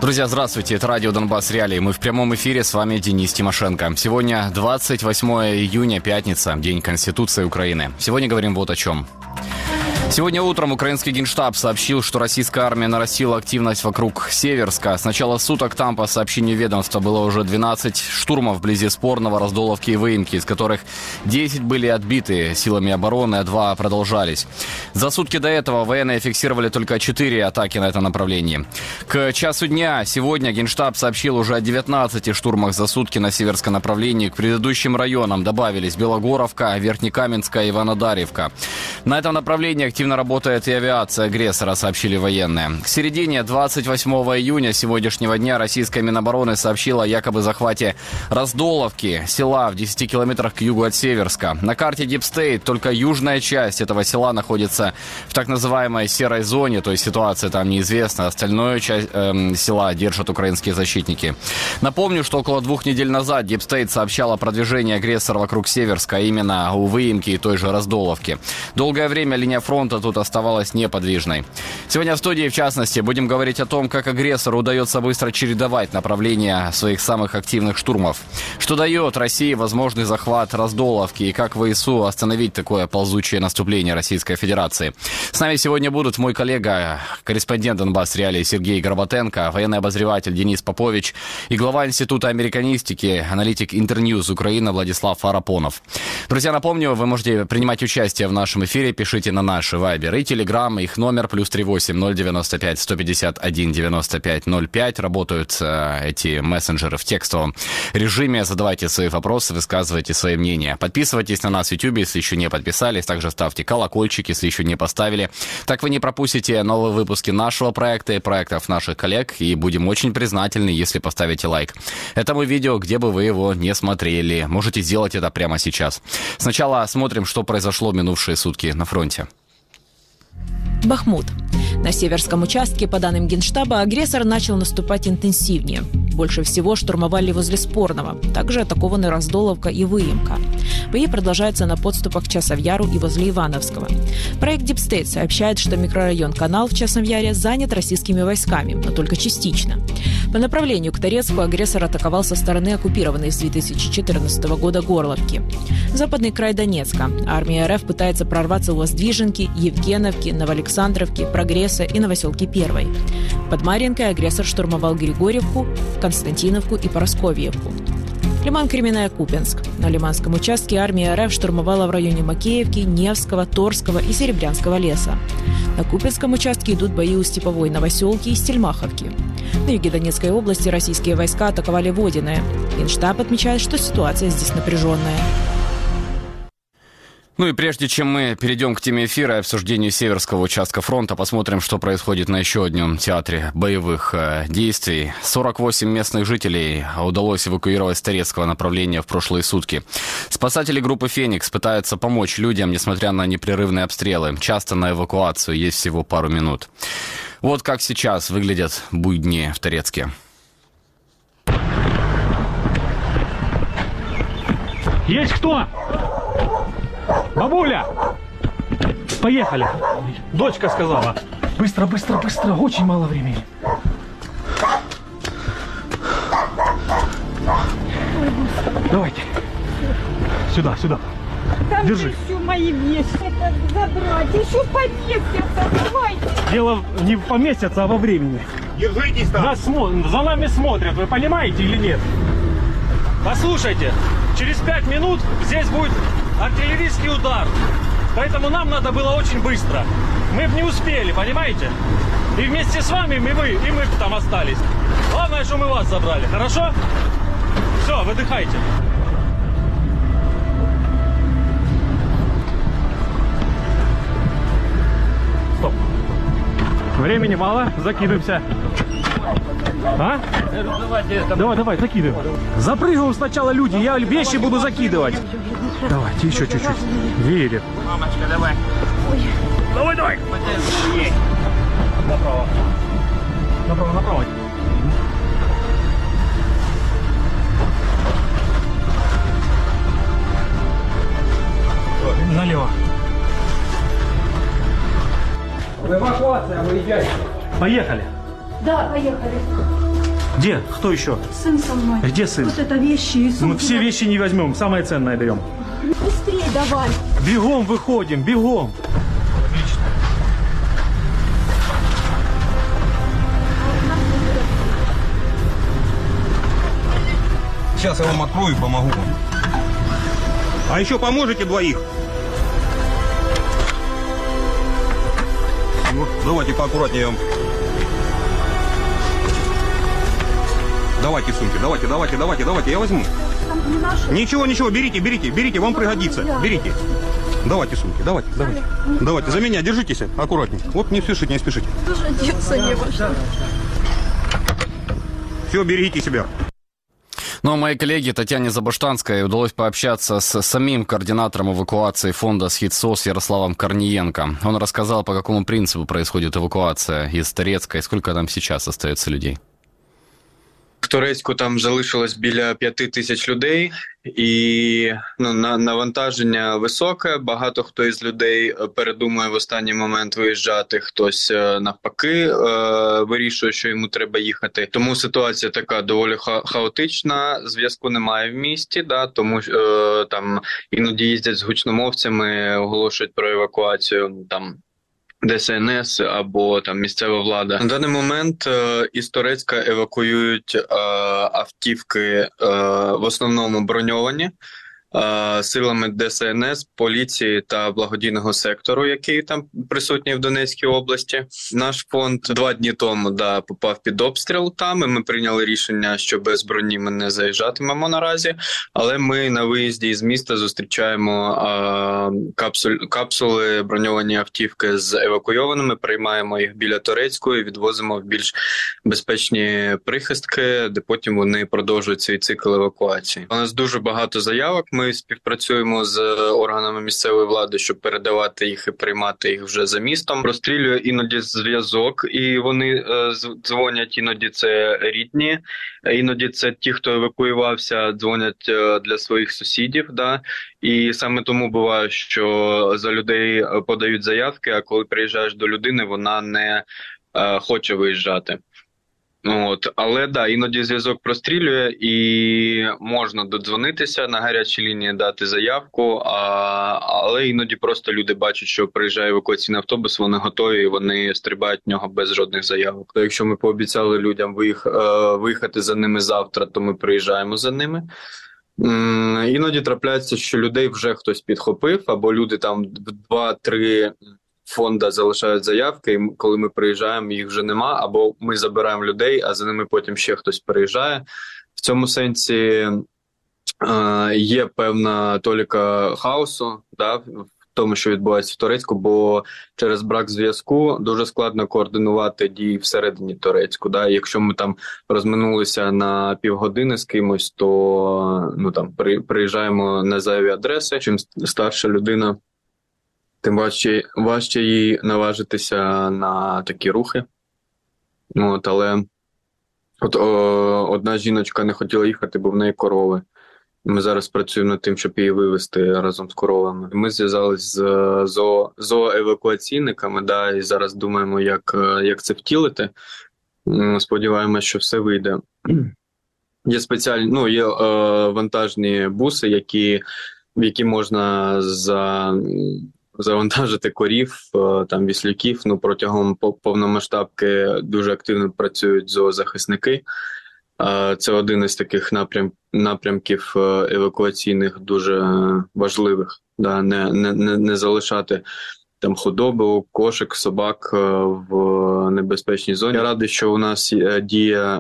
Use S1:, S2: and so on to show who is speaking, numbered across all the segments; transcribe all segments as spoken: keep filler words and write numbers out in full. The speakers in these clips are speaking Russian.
S1: Друзья, здравствуйте, это радио Донбасс Реалии. Мы в прямом эфире, с вами Денис Тимошенко. Сегодня двадцать восьмое июня, пятница, День Конституции Украины. Сегодня говорим вот о чем. Сегодня утром украинский Генштаб сообщил, что российская армия нарастила активность вокруг Северска. С начала суток там, по сообщению ведомства, было уже двенадцать штурмов вблизи Спорного, Раздоловки и Выемки, из которых десять были отбиты силами обороны, а два продолжались. За сутки до этого военные фиксировали только четыре атаки на это направлении. К часу дня сегодня Генштаб сообщил уже о девятнадцати штурмах за сутки на северском направлении. К предыдущим районам добавились Белогоровка, Верхнекаменская и Иванодарьевка. На этом направлении активно работает и авиация агрессора, сообщили военные. К середине двадцать восьмого июня сегодняшнего дня российская Минобороны сообщила о якобы захвате Раздоловки, села в десяти километрах к югу от Северска. На карте Deep State только южная часть этого села находится в так называемой серой зоне, то есть ситуация там неизвестна. Остальную часть э, села держат украинские защитники. Напомню, что около двух недель назад Deep State сообщал о продвижении агрессора вокруг Северска, именно у Выемки и той же Раздоловки. Долгое время линия фронта тут оставалась неподвижной. Сегодня в студии, в частности, будем говорить о том, как агрессору удается быстро чередовать направления своих самых активных штурмов. Что дает России возможный захват Раздоловки и как ВСУ остановить такое ползучее наступление Российской Федерации. С нами сегодня будут мой коллега, корреспондент Донбасс Реалии Сергей Горбатенко, военный обозреватель Денис Попович и глава Института американистики, аналитик Интерньюз Украина Владислав Арапонов. Друзья, напомню, вы можете принимать участие в нашем эфире, пишите на наши Вайбер и Телеграм, их номер плюс три восемь ноль девяносто пять сто пятьдесят один девяносто пять ноль пять. Работают э, эти мессенджеры в текстовом режиме. Задавайте свои вопросы, высказывайте свои мнения. Подписывайтесь на нас в YouTube, если еще не подписались. Также ставьте колокольчик, если еще не поставили. Так вы не пропустите новые выпуски нашего проекта и проектов наших коллег. И будем очень признательны, если поставите лайк этому видео, где бы вы его не смотрели. Можете сделать это прямо сейчас. Сначала смотрим, что произошло в минувшие сутки на фронте.
S2: Бахмут. На северском участке, по данным Генштаба, агрессор начал наступать интенсивнее. Больше всего штурмовали возле Спорного. Также атакованы Раздоловка и Выемка. Бои продолжаются на подступах к Часовьяру и возле Ивановского. Проект Deep State сообщает, что микрорайон Канал в Часовьяре занят российскими войсками, но только частично. По направлению к Торецку агрессор атаковал со стороны оккупированной с две тысячи четырнадцатого года Горловки. Западный край Донецка. Армия РФ пытается прорваться у Воздвиженки, Евгеновки, Новоалександровки, Прогресса и Новоселки первой. Под Марьинкой агрессор штурмовал Григорьевку, Константиновку и Поросковьевку. Лиман-Кременная-Купенск. На Лиманском участке армия РФ штурмовала в районе Макеевки, Невского, Торского и Серебрянского леса. На Купенском участке идут бои у Степовой Новоселки и Стельмаховки. На юге Донецкой области российские войска атаковали Водяное. Генштаб отмечает, что ситуация здесь напряженная.
S1: Ну и прежде чем мы перейдем к теме эфира и обсуждению северского участка фронта, посмотрим, что происходит на еще одном театре боевых э, действий. сорок восемь местных жителей удалось эвакуировать с Торецкого направления в прошлые сутки. Спасатели группы «Феникс» пытаются помочь людям, несмотря на непрерывные обстрелы. Часто на эвакуацию есть всего пару минут. Вот как сейчас выглядят будни в Торецке.
S3: Есть кто? Бабуля! Поехали! Дочка сказала. Быстро, быстро, быстро. Очень мало времени. Давайте. Сюда, сюда.
S4: Там
S3: держи.
S4: Еще мои вещи забрать. Еще поместятся. Давайте.
S3: Дело не поместится, а во времени.
S5: Держитесь там.
S3: Нас смо... За нами смотрят, вы понимаете или нет? Послушайте, через пять минут здесь будет артиллерийский удар. Поэтому нам надо было очень быстро. Мы бы не успели, понимаете? И вместе с вами мы, вы, и мы там остались. Главное, что мы вас забрали, хорошо? Все, выдыхайте. Стоп. Времени мало, закидываемся. А? Давай, давай, закидываем. Запрыгиваем сначала люди, я вещи буду закидывать. Давайте, еще чуть-чуть. Верит.
S5: Мамочка, давай.
S4: Ой.
S3: Давай, давай. Направо. Направо, направо. Налево.
S5: Эвакуация, выезжайте.
S3: Поехали.
S4: Да, поехали.
S3: Где? Кто еще?
S4: Сын со мной.
S3: Где сын?
S4: Вот это вещи и сумки.
S3: Мы все вещи не возьмем, самое ценное берем.
S4: Быстрее давай.
S3: Бегом выходим, бегом. Отлично.
S5: Сейчас я вам открою и помогу вам. А еще поможете двоих? Ну, давайте поаккуратнее. Давайте сумки, давайте, давайте, давайте, давайте, я возьму.
S4: Там не наши.
S5: Ничего, ничего, берите, берите, берите, вам пригодится. Берите. Давайте сумки, давайте, давайте. Давайте, за меня держитесь аккуратнее. Вот не спешите, не спешите.
S4: Даже одеться не во что.
S5: Все, берегите себя.
S1: Ну а моей коллеге Татьяне Забаштанской удалось пообщаться с самим координатором эвакуации фонда «СхідСОС» Ярославом Корниенко. Он рассказал, по какому принципу происходит эвакуация из Торецка и сколько там сейчас остается людей.
S6: В Торецьку там залишилось біля п'яти тисяч людей, і ну, на, навантаження високе. Багато хто із людей передумує в останній момент виїжджати, хтось навпаки е, вирішує, що йому треба їхати. Тому ситуація така доволі ха- хаотична, зв'язку немає в місті, да, тому е, там іноді їздять з гучномовцями, оголошують про евакуацію там Де Ес Ен Ес або там місцева влада. На даний момент е, із Торецька евакуюють е, автівки е, в основному броньовані е, силами Де Ес Ен Ес, поліції та благодійного сектору, який там присутній в Донецькій області. Наш фонд два дні тому да, попав під обстріл там, і ми прийняли рішення, що без броні ми не заїжджатимемо наразі, але ми на виїзді із міста зустрічаємо е, капсуль, капсули, броньовані автівки з евакуйованими, приймаємо їх біля Торецької і відвозимо в більш безпечні прихистки, де потім вони продовжують свій цикл евакуації. У нас дуже багато заявок, ми співпрацюємо з органами місцевої влади, щоб передавати їх і приймати їх вже за містом. Розстрілює іноді зв'язок, і вони е, дзвонять, іноді це рідні, іноді це ті, хто евакуювався, дзвонять е, для своїх сусідів, да? І саме тому буває, що за людей подають заявки, а коли приїжджаєш до людини, вона не е, хоче виїжджати. От, але да, іноді зв'язок прострілює і можна додзвонитися на гарячій лінії, дати заявку, а, але іноді просто люди бачать, що приїжджає евакуаційний автобус, вони готові і вони стрибають в нього без жодних заявок. То якщо ми пообіцяли людям виїх, виїхати за ними завтра, то ми приїжджаємо за ними. Іноді трапляється, що людей вже хтось підхопив, або люди там в два-три фонда залишають заявки, і коли ми приїжджаємо, їх вже нема, або ми забираємо людей, а за ними потім ще хтось приїжджає. В цьому сенсі е, є певна толіка хаосу, да, в тому, що відбувається в Торецьку, бо через брак зв'язку дуже складно координувати дії всередині Торецьку. Да. Якщо ми там розминулися на півгодини з кимось, то ну, там, при, приїжджаємо на зайві адреси. Чим старша людина, тим важче, важче їй наважитися на такі рухи. От, але от, о, одна жіночка не хотіла їхати, бо в неї корови. Ми зараз працюємо над тим, щоб її вивезти разом з коровами. Ми зв'язалися з зоо, зооевакуаційниками, да, і зараз думаємо, як, як це втілити. Сподіваємося, що все вийде. Є спеціальні, ну, є е, вантажні буси, які, в які можна за... завантажити корів, там віслюків. Ну, протягом повномасштабки дуже активно працюють зоозахисники. Це один із таких напрям, напрямків евакуаційних дуже важливих. Да, не, не, не залишати там худобу, кошик, собак в небезпечній зоні. Я радий, що у нас діє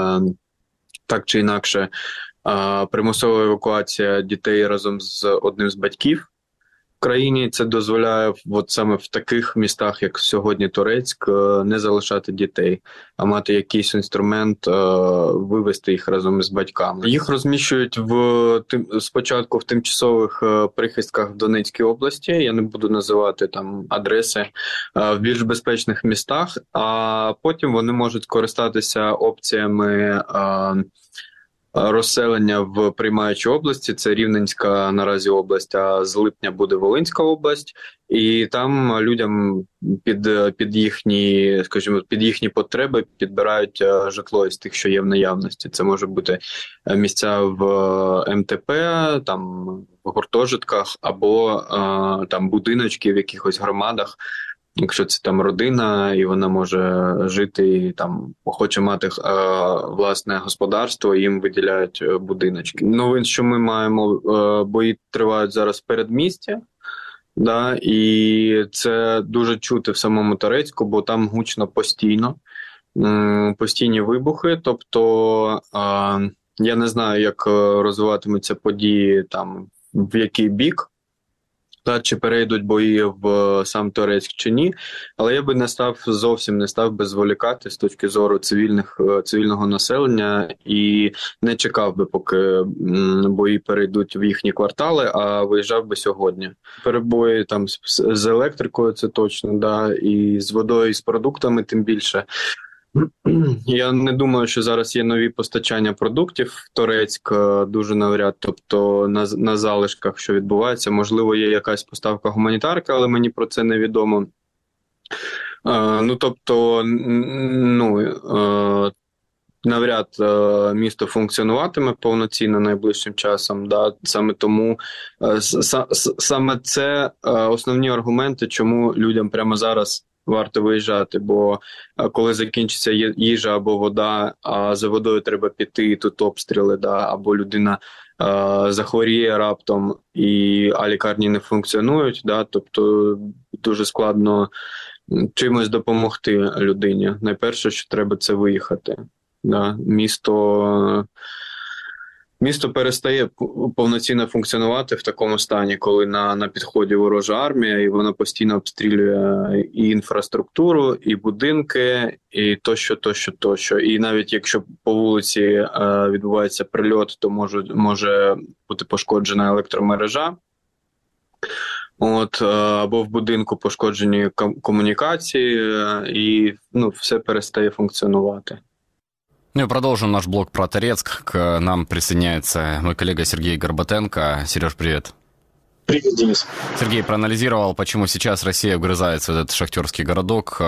S6: так чи інакше примусова евакуація дітей разом з одним з батьків. В країні це дозволяє от саме в таких містах, як сьогодні Торецьк, не залишати дітей, а мати якийсь інструмент, вивести їх разом із батьками. Їх розміщують в спочатку в тимчасових прихистках в Донецькій області, я не буду називати там адреси, в більш безпечних містах, а потім вони можуть скористатися опціями розселення в приймаючій області. Це Рівненська наразі область, а з липня буде Волинська область. І там людям під, під їхні, скажімо, під їхні потреби підбирають житло із тих, що є в наявності. Це може бути місця в ем те пе, там в гуртожитках або там будиночки в якихось громадах. Якщо це там родина, і вона може жити, і там хоче мати е, власне господарство, їм виділяють будиночки. Новин, що ми маємо, е, бої тривають зараз в передмісті, да, і це дуже чути в самому Торецьку, бо там гучно постійно, е, постійні вибухи, тобто е, я не знаю, як розвиватимуться події там, в який бік, та, чи перейдуть бої в сам Торецьк чи ні, але я би не став, зовсім не став би зволікати з точки зору цивільних, цивільного населення і не чекав би, поки бої перейдуть в їхні квартали, а виїжджав би сьогодні. Перебої там з, з електрикою, це точно, да, і з водою, і з продуктами тим більше. Я не думаю, що зараз є нові постачання продуктів в Торецьк, дуже навряд, тобто на, на залишках, що відбувається. Можливо, є якась поставка гуманітарки, але мені про це невідомо. Е, ну, тобто, ну, е, навряд е, місто функціонуватиме повноцінно найближчим часом. Да? Саме тому, е, с, с, саме це е, основні аргументи, чому людям прямо зараз варто виїжджати, бо коли закінчиться їжа або вода, а за водою треба піти, і тут обстріли, да, або людина е, захворіє раптом, і, а лікарні не функціонують, да, тобто дуже складно чимось допомогти людині. Найперше, що треба, це виїхати. Да. Місто... Місто перестає повноцінно функціонувати в такому стані, коли на, на підході ворожа армія, і вона постійно обстрілює і інфраструктуру, і будинки, і тощо, тощо, тощо. І навіть якщо по вулиці е, відбувається прильот, то може, може бути пошкоджена електромережа. От, або в будинку пошкоджені комунікації, і ну, все перестає функціонувати.
S1: Ну и продолжим наш блог про Торецк. К нам присоединяется мой коллега Сергей Горбатенко. Сереж, привет.
S7: Привет, Денис.
S1: Сергей проанализировал, почему сейчас Россия вгрызается в этот шахтерский городок,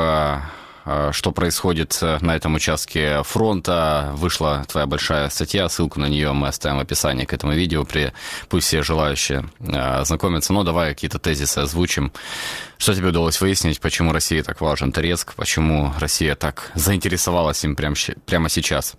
S1: что происходит на этом участке фронта. Вышла твоя большая статья, ссылку на нее мы оставим в описании к этому видео, пусть все желающие ознакомятся. Но давай какие-то тезисы озвучим. Что тебе удалось выяснить, почему России так важен Торецк, почему Россия так заинтересовалась им прямо, прямо сейчас?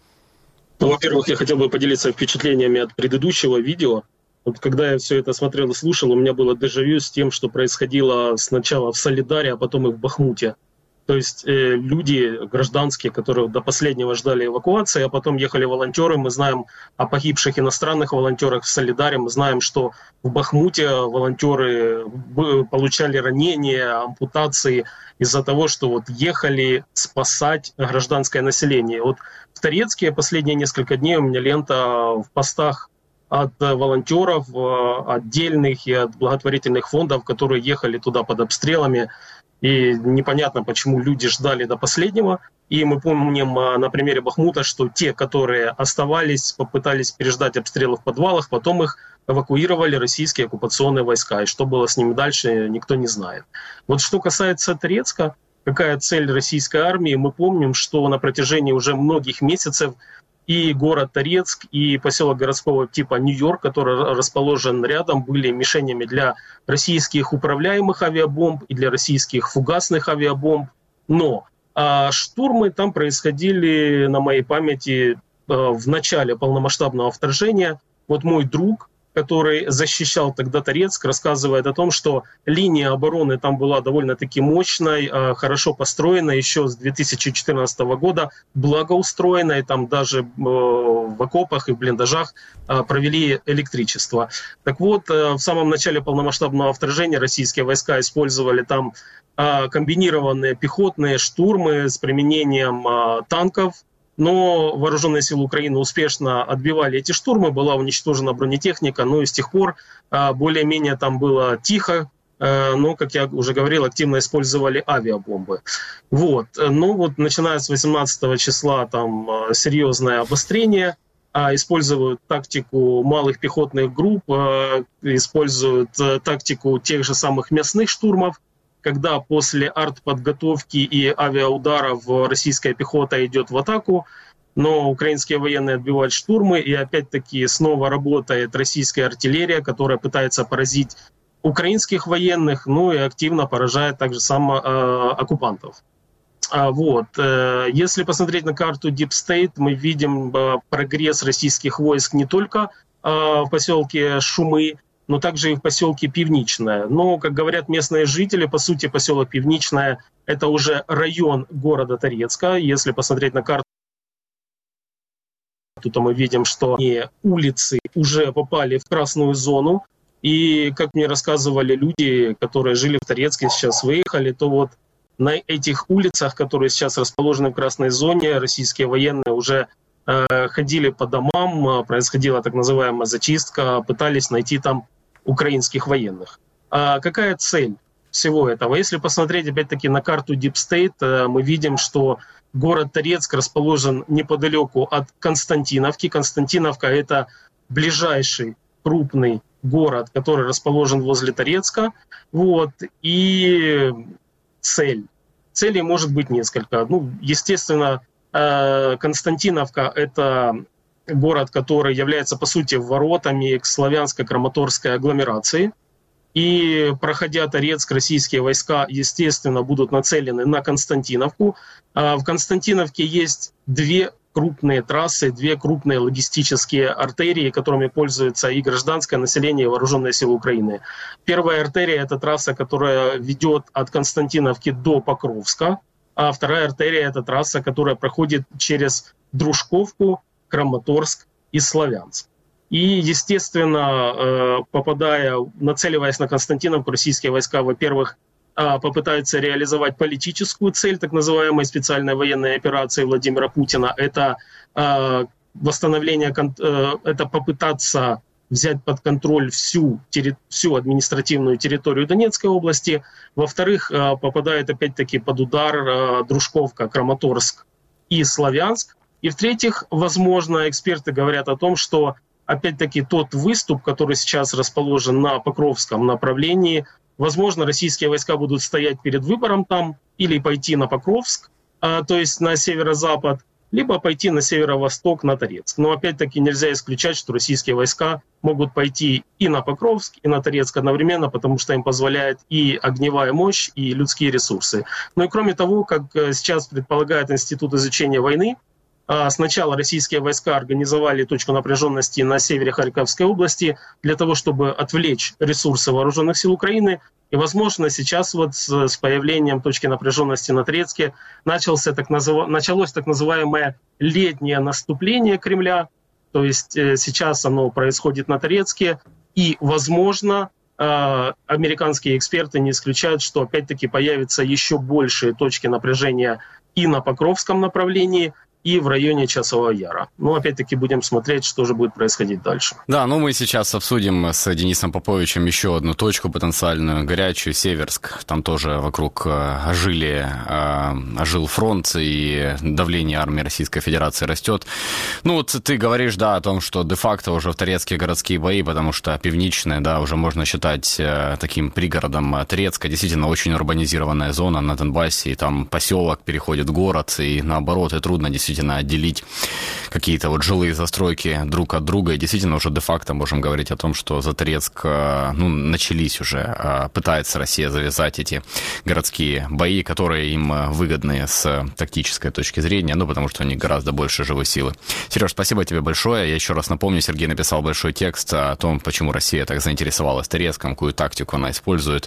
S7: Ну, во-первых, я хотел бы поделиться впечатлениями от предыдущего видео. Вот когда я все это смотрел и слушал, у меня было дежавю с тем, что происходило сначала в Солидаре, а потом и в Бахмуте. То есть э, люди гражданские, которые до последнего ждали эвакуации, а потом ехали волонтеры. Мы знаем о погибших иностранных волонтерах в Солидаре. Мы знаем, что в Бахмуте волонтеры получали ранения, ампутации из-за того, что вот ехали спасать гражданское население. Вот в Торецке последние несколько дней у меня лента в постах от волонтеров отдельных и от благотворительных фондов, которые ехали туда под обстрелами. И непонятно, почему люди ждали до последнего. И мы помним на примере Бахмута, что те, которые оставались, попытались переждать обстрелы в подвалах, потом их эвакуировали российские оккупационные войска. И что было с ними дальше, никто не знает. Вот что касается Торецка, какая цель российской армии, мы помним, что на протяжении уже многих месяцев и город Торецк, и поселок городского типа Нью-Йорк, который расположен рядом, были мишенями для российских управляемых авиабомб и для российских фугасных авиабомб. Но а, штурмы там происходили, на моей памяти, а, в начале полномасштабного вторжения. Вот мой друг, который защищал тогда Торецк, рассказывает о том, что линия обороны там была довольно-таки мощной, хорошо построенной еще с две тысячи четырнадцатого года, благоустроенной, там даже в окопах и в блиндажах провели электричество. Так вот, в самом начале полномасштабного вторжения российские войска использовали там комбинированные пехотные штурмы с применением танков, но вооруженные силы Украины успешно отбивали эти штурмы, была уничтожена бронетехника, но и с тех пор более-менее там было тихо, но, как я уже говорил, активно использовали авиабомбы. Вот. Но вот начиная с восемнадцатого числа там серьезное обострение, используют тактику малых пехотных групп, используют тактику тех же самых мясных штурмов, когда после артподготовки и авиаударов российская пехота идет в атаку, но украинские военные отбивают штурмы, и опять-таки снова работает российская артиллерия, которая пытается поразить украинских военных, ну и активно поражает также само э, оккупантов. А, вот. Э, если посмотреть на карту Deep State, мы видим э, прогресс российских войск не только э, в поселке Шумы, но также и в поселке Пивничное. Но, как говорят местные жители, по сути, поселок Пивничное – это уже район города Торецка. Если посмотреть на карту, то мы видим, что улицы уже попали в красную зону. И, как мне рассказывали люди, которые жили в Торецке, сейчас выехали, то вот на этих улицах, которые сейчас расположены в красной зоне, российские военные уже э, ходили по домам, происходила так называемая зачистка, пытались найти там украинских военных. А какая цель всего этого? Если посмотреть опять-таки на карту Deep State, э, мы видим, что город Торецк расположен неподалеку от Константиновки. Константиновка – это ближайший крупный город, который расположен возле Торецка. Вот. И цель. Целей может быть несколько. Ну, естественно, Константиновка – это город, который является, по сути, воротами к славянско-краматорской агломерации. И, проходя Торецк, российские войска, естественно, будут нацелены на Константиновку. В Константиновке есть две крупные трассы, две крупные логистические артерии, которыми пользуется и гражданское население, и вооруженные силы Украины. Первая артерия – это трасса, которая ведет от Константиновки до Покровска, а вторая артерия – это трасса, которая проходит через Дружковку, Краматорск и Славянск. И, естественно, попадая, нацеливаясь на Константиновку, российские войска, во-первых, попытаются реализовать политическую цель так называемой специальной военной операции Владимира Путина. Это восстановление, это попытаться взять под контроль всю, всю административную территорию Донецкой области. Во-вторых, попадает опять-таки под удар Дружковка, Краматорск и Славянск. И в-третьих, возможно, эксперты говорят о том, что опять-таки тот выступ, который сейчас расположен на Покровском направлении, возможно, российские войска будут стоять перед выбором там или пойти на Покровск, а, то есть на северо-запад, либо пойти на северо-восток, на Торецк. Но опять-таки нельзя исключать, что российские войска могут пойти и на Покровск, и на Торецк одновременно, потому что им позволяет и огневая мощь, и людские ресурсы. Ну и кроме того, как сейчас предполагает Институт изучения войны, сначала российские войска организовали точку напряженности на севере Харьковской области для того, чтобы отвлечь ресурсы вооруженных сил Украины. И, возможно, сейчас вот с, с появлением точки напряженности на Торецке начался так назыв... началось так называемое летнее наступление Кремля. То есть э, сейчас оно происходит на Торецке. И, возможно, э, американские эксперты не исключают, что опять-таки появятся еще большие точки напряжения и на Покровском направлении, и в районе Часового Яра. Ну, опять-таки, будем смотреть, что же будет происходить дальше.
S1: Да, ну мы сейчас обсудим с Денисом Поповичем еще одну точку потенциальную, горячую, Северск. Там тоже вокруг ожили, ожил фронт, и давление армии Российской Федерации растет. Ну, вот ты говоришь, да, о том, что де-факто уже в Торецке городские бои, потому что Пивничное, да, уже можно считать таким пригородом Торецка. Действительно, очень урбанизированная зона на Донбассе, и там поселок переходит в город, и наоборот, и трудно действительно отделить какие-то вот жилые застройки друг от друга. И действительно уже де-факто можем говорить о том, что за Торецк, ну, начались уже, пытается Россия завязать эти городские бои, которые им выгодны с тактической точки зрения, ну, потому что у них гораздо больше живой силы. Сереж, спасибо тебе большое. Я еще раз напомню, Сергей написал большой текст о том, почему Россия так заинтересовалась Торецком, какую тактику она использует.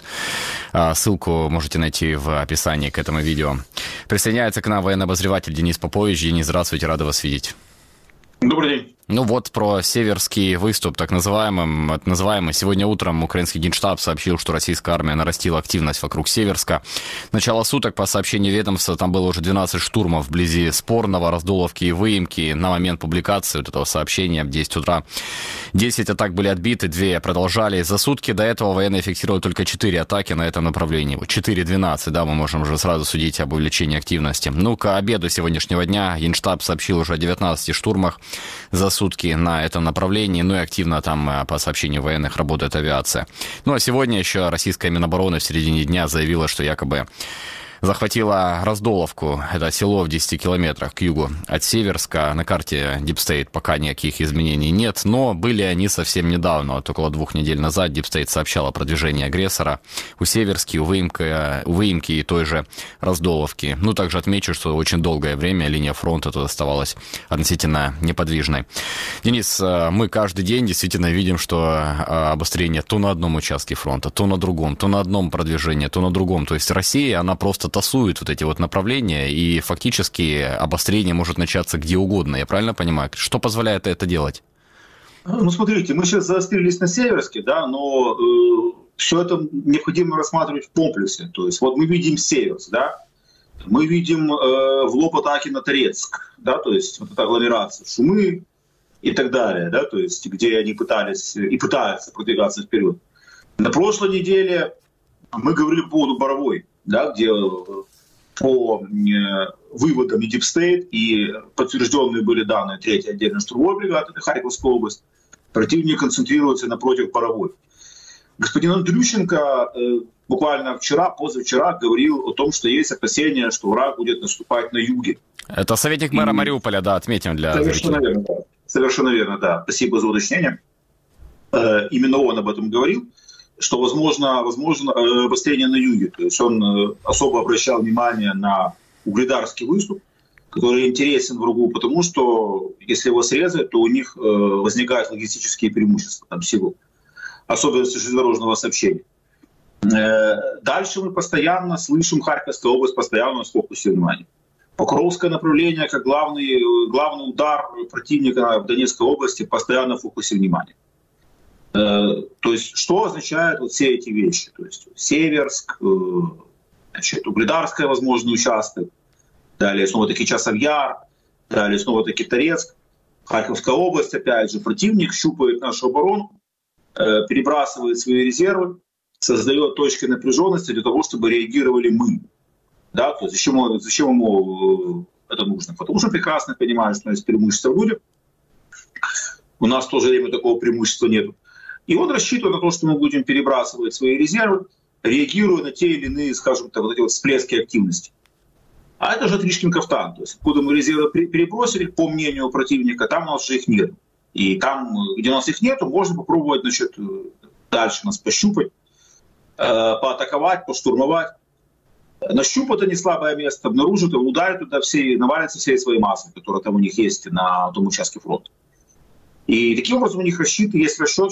S1: Ссылку можете найти в описании к этому видео. Присоединяется к нам военный обозреватель Денис Попович. Денис, здравствуйте, рады вас видеть.
S8: Добрый день.
S1: Ну вот про северский выступ, так называемый, называемый. Сегодня утром украинский генштаб сообщил, что российская армия нарастила активность вокруг Северска. Начало суток, по сообщению ведомства, там было уже двенадцать штурмов вблизи Спорного, Раздоловки и Выемки. На момент публикации вот этого сообщения в десять утра десять атак были отбиты, две продолжали. За сутки до этого военные фиксировали только четыре атаки на этом направлении. Вот четыре двенадцать, да, мы можем уже сразу судить об увеличении активности. Ну, к обеду сегодняшнего дня генштаб сообщил уже о девятнадцати штурмах за сутки на этом направлении, ну и активно там, по сообщению военных, работает авиация. Ну а сегодня еще российская Минобороны в середине дня заявила, что якобы захватила Раздоловку, это село в десяти километрах к югу от Северска. На карте Deep State пока никаких изменений нет, но были они совсем недавно, вот около двух недель назад Deep State сообщал о продвижении агрессора у Северски, у Выемки, у Выемки и той же Раздоловки. Ну, также отмечу, что очень долгое время линия фронта тут оставалась относительно неподвижной. Денис, мы каждый день действительно видим, что обострение то на одном участке фронта, то на другом, то на одном продвижении, то на другом. То есть Россия, она просто тасует вот эти вот направления, и фактически обострение может начаться где угодно. Я правильно понимаю? Что позволяет это делать?
S8: Ну, смотрите, мы сейчас заострились на Северске, да, но э, все это необходимо рассматривать в комплексе. То есть вот мы видим Северск, да, мы видим э, в лоб атаки на Торецк, да, то есть вот эта агломерация, Шумы и так далее, да, то есть где они пытались и пытаются продвигаться вперед. На прошлой неделе мы говорили по поводу Боровой, да, где по выводам и Deep State и подтвержденные были данные третьей отдельной штурмовой бригады, это Харьковская область, противник концентрируется напротив Боровой. Господин Андрющенко э, буквально вчера, позавчера говорил о том, что есть опасения, что враг будет наступать на юге.
S1: Это советник мэра и... Мариуполя, да, отметим для
S8: Совершенно
S1: зрителей.
S8: верно, да. Совершенно верно, да. Спасибо за уточнение. Э, именно он об этом говорил, что возможно, возможно обострение на юге. То есть он особо обращал внимание на Угледарский выступ, который интересен врагу, потому что если его срезать, то у них возникают логистические преимущества там всего, особенности железнодорожного сообщения. Дальше мы постоянно слышим, Харьковская область постоянно у нас в фокусе внимания. Покровское направление, как главный, главный удар противника в Донецкой области, постоянно в фокусе внимания. То есть, что означают вот все эти вещи? То есть, Северск, значит, Угледарская, возможно, участок, далее снова-таки Часов-Яр, далее снова-таки Торецк, Харьковская область, опять же, противник щупает нашу оборону, перебрасывает свои резервы, создает точки напряженности для того, чтобы реагировали мы. Да? То есть, зачем, зачем ему это нужно? Потому что прекрасно понимают, что у нас преимущество будет. У нас в то же время такого преимущества нет. И он рассчитывает на то, что мы будем перебрасывать свои резервы, реагируя на те или иные, скажем так, вот эти вот всплески активности. А это же Тришкин кафтан. То есть, откуда мы резервы перебросили, по мнению противника, там у нас же их нет. И там, где у нас их нет, можно попробовать, значит, дальше нас пощупать, поатаковать, поштурмовать. Нащупать они слабое место, обнаружат, ударят туда все, навалятся всей своей массой, которая там у них есть на том участке фронта. И таким образом у них рассчит, есть расчет,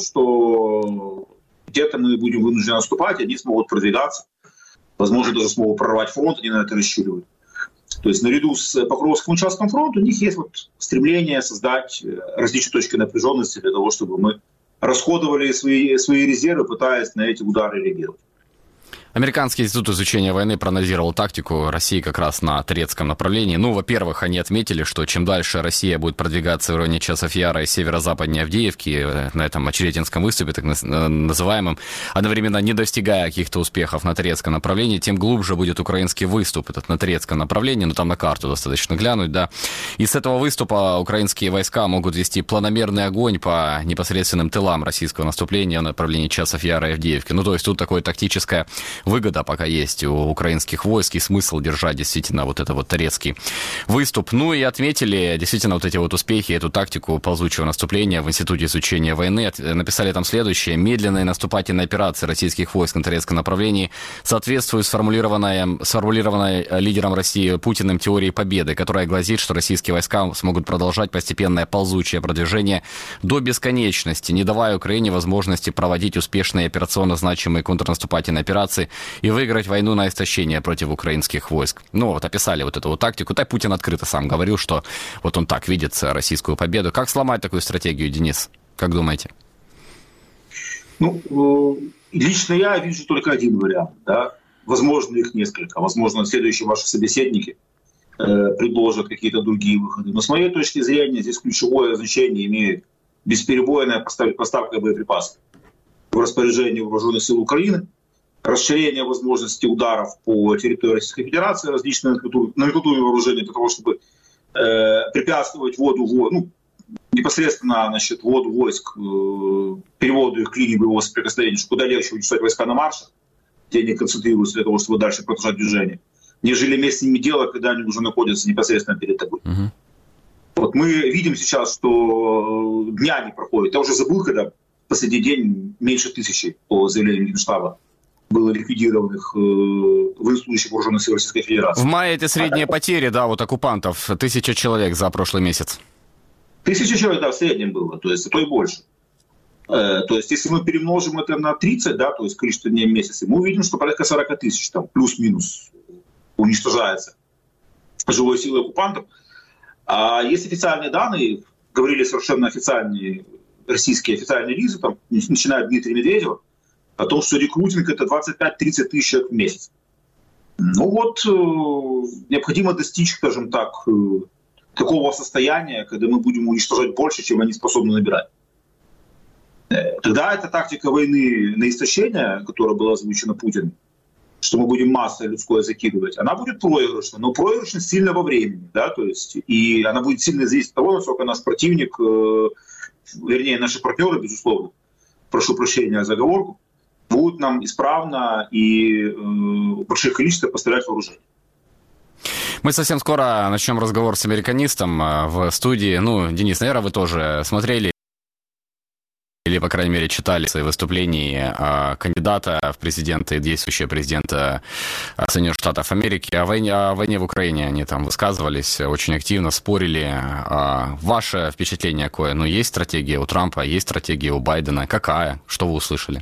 S8: что где-то мы будем вынуждены наступать, они смогут продвигаться, возможно, даже смогут прорвать фронт, они на это рассчитывают. То есть наряду с Покровским участком фронта у них есть вот стремление создать различные точки напряженности для того, чтобы мы расходовали свои, свои резервы, пытаясь на эти удары реагировать.
S1: Американский институт изучения войны проанализировал тактику России как раз на Торецком направлении. Ну, во-первых, они отметили, что чем дальше Россия будет продвигаться в районе Часов-Яра и северо-западнее Авдеевки, на этом Очеретинском выступе, так называемом, одновременно не достигая каких-то успехов на Торецком направлении, тем глубже будет украинский выступ этот на Торецком направлении, ну, там на карту достаточно глянуть, да. И с этого выступа украинские войска могут вести планомерный огонь по непосредственным тылам российского наступления в направлении Часов-Яра и Авдеевки. Ну, то есть тут такое тактическое выгода пока есть у украинских войск и смысл держать действительно вот это вот Торецкий выступ. Ну и отметили действительно вот эти вот успехи, эту тактику ползучего наступления в Институте изучения войны. Написали там следующее. Медленные наступательные операции российских войск на Торецком направлении соответствуют сформулированной, сформулированной лидером России Путиным теории победы, которая гласит, что российские войска смогут продолжать постепенное ползучее продвижение до бесконечности, не давая Украине возможности проводить успешные операционно значимые контрнаступательные операции и выиграть войну на истощение против украинских войск. Ну, вот описали вот эту вот тактику. Так Путин открыто сам говорил, что вот он так видит российскую победу. Как сломать такую стратегию, Денис? Как думаете?
S8: Ну, лично я вижу только один вариант. Да? Возможно, их несколько. Возможно, следующие ваши собеседники э, предложат какие-то другие выходы. Но с моей точки зрения здесь ключевое значение имеет бесперебойная поставка боеприпасов в распоряжении вооруженных сил Украины, расширение возможностей ударов по территории Российской Федерации, различные номенклатуры вооружений для того, чтобы э, препятствовать вводу, ну, непосредственно, значит, ввод войск, переводу их к линии боевого соприкосновения, что куда легче уничтожать войска на маршах, где они концентрируются для того, чтобы дальше продолжать движение, нежели иметь с ними дело, когда они уже находятся непосредственно перед тобой. Uh-huh. Вот мы видим сейчас, что дня не проходит. Я уже забыл, когда в последний день меньше тысячи, по заявлению Генштаба, было ликвидированных э, военнослужащих вооруженных сил Российской Федерации.
S1: В мае эти средние а, потери, да, вот оккупантов, тысяча человек за прошлый месяц.
S8: Тысяча человек, да, в среднем было, то есть, то и больше. Э, то есть, если мы перемножим это на тридцать, да, то есть количество дней в месяц, мы увидим, что порядка сорок тысяч, там, плюс-минус, уничтожается живой силой оккупантов. А есть официальные данные, говорили совершенно официальные российские официальные лица, там, начиная от Дмитрия Медведева, о том, что рекрутинг — это двадцать пять - тридцать тысяч человек в месяц. Ну вот, э, необходимо достичь, скажем так, э, такого состояния, когда мы будем уничтожать больше, чем они способны набирать. Э, тогда эта тактика войны на истощение, которая была озвучена Путиным, что мы будем массой людской закидывать, она будет проигрышна, но проигрышна сильно во времени, да, то есть, и она будет сильно зависеть от того, насколько наш противник, э, вернее, наши партнеры, безусловно, прошу прощения за оговорку, будут нам исправно и э, в больших количествах поставлять вооружение.
S1: Мы совсем скоро начнем разговор с американистом в студии. Ну, Денис, наверное, вы тоже смотрели или, по крайней мере, читали свои выступления кандидата в президенты и действующего президента Соединенных Штатов Америки. О войне, о войне в Украине они там высказывались, очень активно спорили. Ваше впечатление какое? Ну, есть стратегия у Трампа, есть стратегия у Байдена. Какая? Что вы услышали?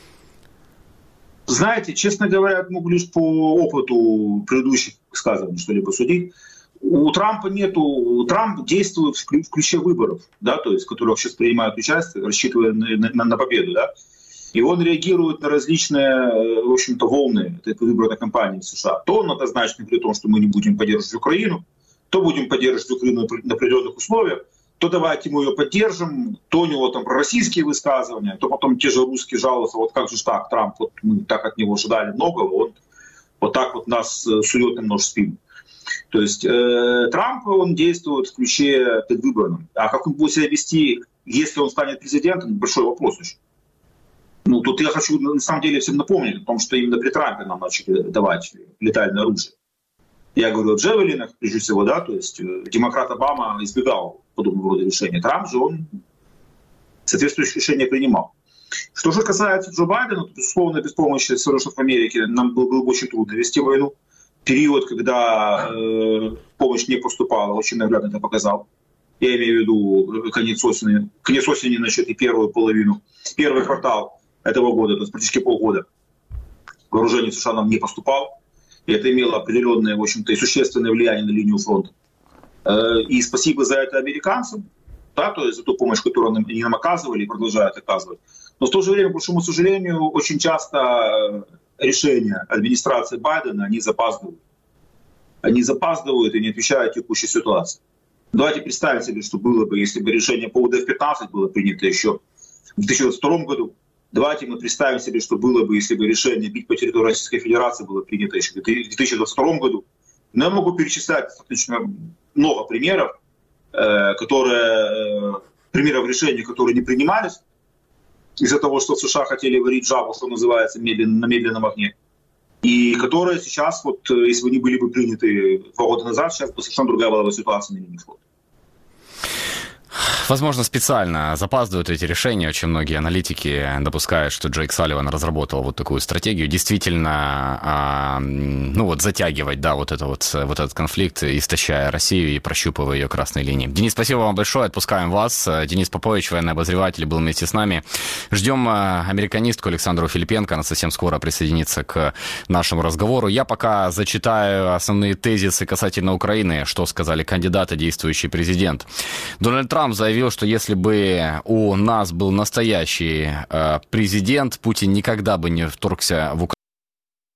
S8: Знаете, честно говоря, могу лишь по опыту предыдущих высказываний что-либо судить. У Трампа нету... Трамп действует в ключе выборов, да, то есть, в которых сейчас принимают участие, рассчитывая на, на, на победу, да. И он реагирует на различные, в общем-то, волны этой выборной кампании в США. То он однозначно при том, что мы не будем поддерживать Украину, то будем поддерживать Украину на определенных условиях, то давайте мы ее поддержим, то у него там пророссийские высказывания, то потом те же русские жалуются, вот как же так, Трамп, вот мы так от него ожидали многого, он вот так вот нас сует нам нож в спину. То есть э, Трамп, он действует в ключе предвыборном. А как он будет себя вести, если он станет президентом, большой вопрос еще. Ну, тут я хочу на самом деле всем напомнить о том, что именно при Трампе нам начали давать летальное оружие. Я говорю о джавелинах, прежде всего, да, то есть демократ Обама избегал подобного рода решения. Трамп же, он соответствующее решение принимал. Что же касается Джо Байдена, то, безусловно, без помощи Соединенных Штатов Америки нам было, было бы очень трудно вести войну. Период, когда э, помощь не поступала, очень наглядно это показал. Я имею в виду конец осени, конец осени, значит, и первую половину, первый квартал этого года, то есть практически полгода, вооружение США нам не поступало. И это имело определенное, в общем-то, и существенное влияние на линию фронта. Э, и спасибо за это американцам, да, то есть за ту помощь, которую они нам оказывали и продолжают оказывать. Но в то же время, к большому сожалению, очень часто решения администрации Байдена, они запаздывают. Они запаздывают и не отвечают текущей ситуации. Давайте представим себе, что было бы, если бы решение по У Д Эф пятнадцать было принято еще в две тысячи двадцать втором году. Давайте мы представим себе, что было бы, если бы решение бить по территории Российской Федерации было принято еще в две тысячи двадцать втором году. Но я могу перечислять достаточно много примеров, которые, примеров решений, которые не принимались, из-за того, что в США хотели варить жабу, что называется, медленно, на медленном огне. И которые сейчас, вот, если бы они были бы приняты два года назад, сейчас бы совершенно другая была бы ситуация на линии фронта.
S1: Возможно, специально запаздывают эти решения. Очень многие аналитики допускают, что Джейк Салливан разработал вот такую стратегию. Действительно, а, ну вот затягивать, да, вот, это вот, вот этот конфликт, истощая Россию и прощупывая ее красные линии. Денис, спасибо вам большое. Отпускаем вас. Денис Попович, военный обозреватель, был вместе с нами. Ждем американистку Александру Филипенко. Она совсем скоро присоединится к нашему разговору. Я пока зачитаю основные тезисы касательно Украины, что сказали кандидаты, действующий президент. Дональд Трамп заявил, что если бы у нас был настоящий э, президент, Путин никогда бы не вторгся в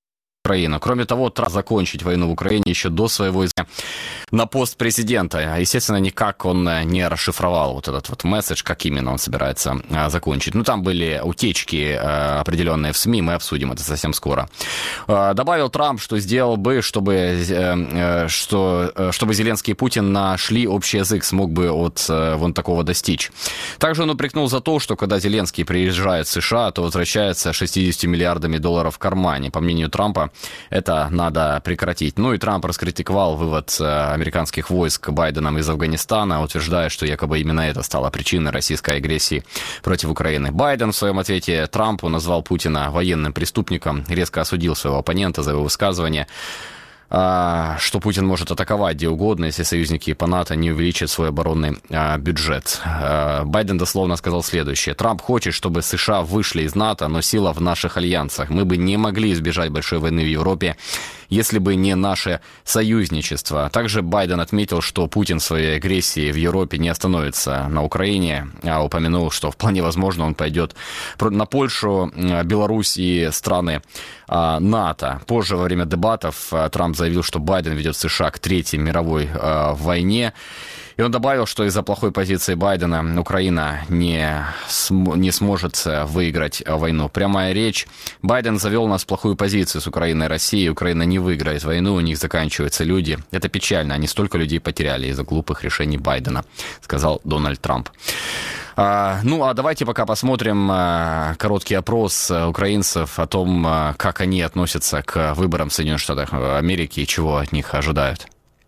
S1: Украину. Кроме того, Трамп закончить войну в Украине еще до своего на пост президента. Естественно, никак он не расшифровал вот этот вот месседж, как именно он собирается а, закончить. Ну, там были утечки а, определенные в СМИ, мы обсудим это совсем скоро. А, добавил Трамп, что сделал бы, чтобы, а, что, чтобы Зеленский и Путин нашли общий язык, смог бы от а, вон такого достичь. Также он упрекнул за то, что когда Зеленский приезжает в США, то возвращается с шестьюдесятью миллиардами долларов в кармане. По мнению Трампа, это надо прекратить. Ну и Трамп раскритиковал вывод американских войск Байденом из Афганистана, утверждая, что якобы именно это стало причиной российской агрессии против Украины. Байден в своем ответе Трампу назвал Путина военным преступником, резко осудил своего оппонента за его высказывание, что Путин может атаковать где угодно, если союзники по НАТО не увеличат свой оборонный бюджет. Байден дословно сказал следующее. Трамп хочет, чтобы США вышли из НАТО, но сила в наших альянсах. Мы бы не могли избежать большой войны в Европе, если бы не наше союзничество. Также Байден отметил, что Путин в своей агрессии в Европе не остановится на Украине, а упомянул, что вполне возможно он пойдет на Польшу, Беларусь и страны НАТО. Позже, во время дебатов, Трамп заявил, что Байден ведет США к Третьей мировой войне. И он добавил, что из-за плохой позиции Байдена Украина не, см- не сможет выиграть войну. Прямая речь. Байден завел нас в плохую позицию с Украиной и Россией. Украина не выиграет войну, у них заканчиваются люди. Это печально, они столько людей потеряли из-за глупых решений Байдена, сказал Дональд Трамп. А, ну, а давайте пока посмотрим а, короткий опрос украинцев о том, а, как они относятся к выборам в Соединенных Штатах Америки и чего от них ожидают.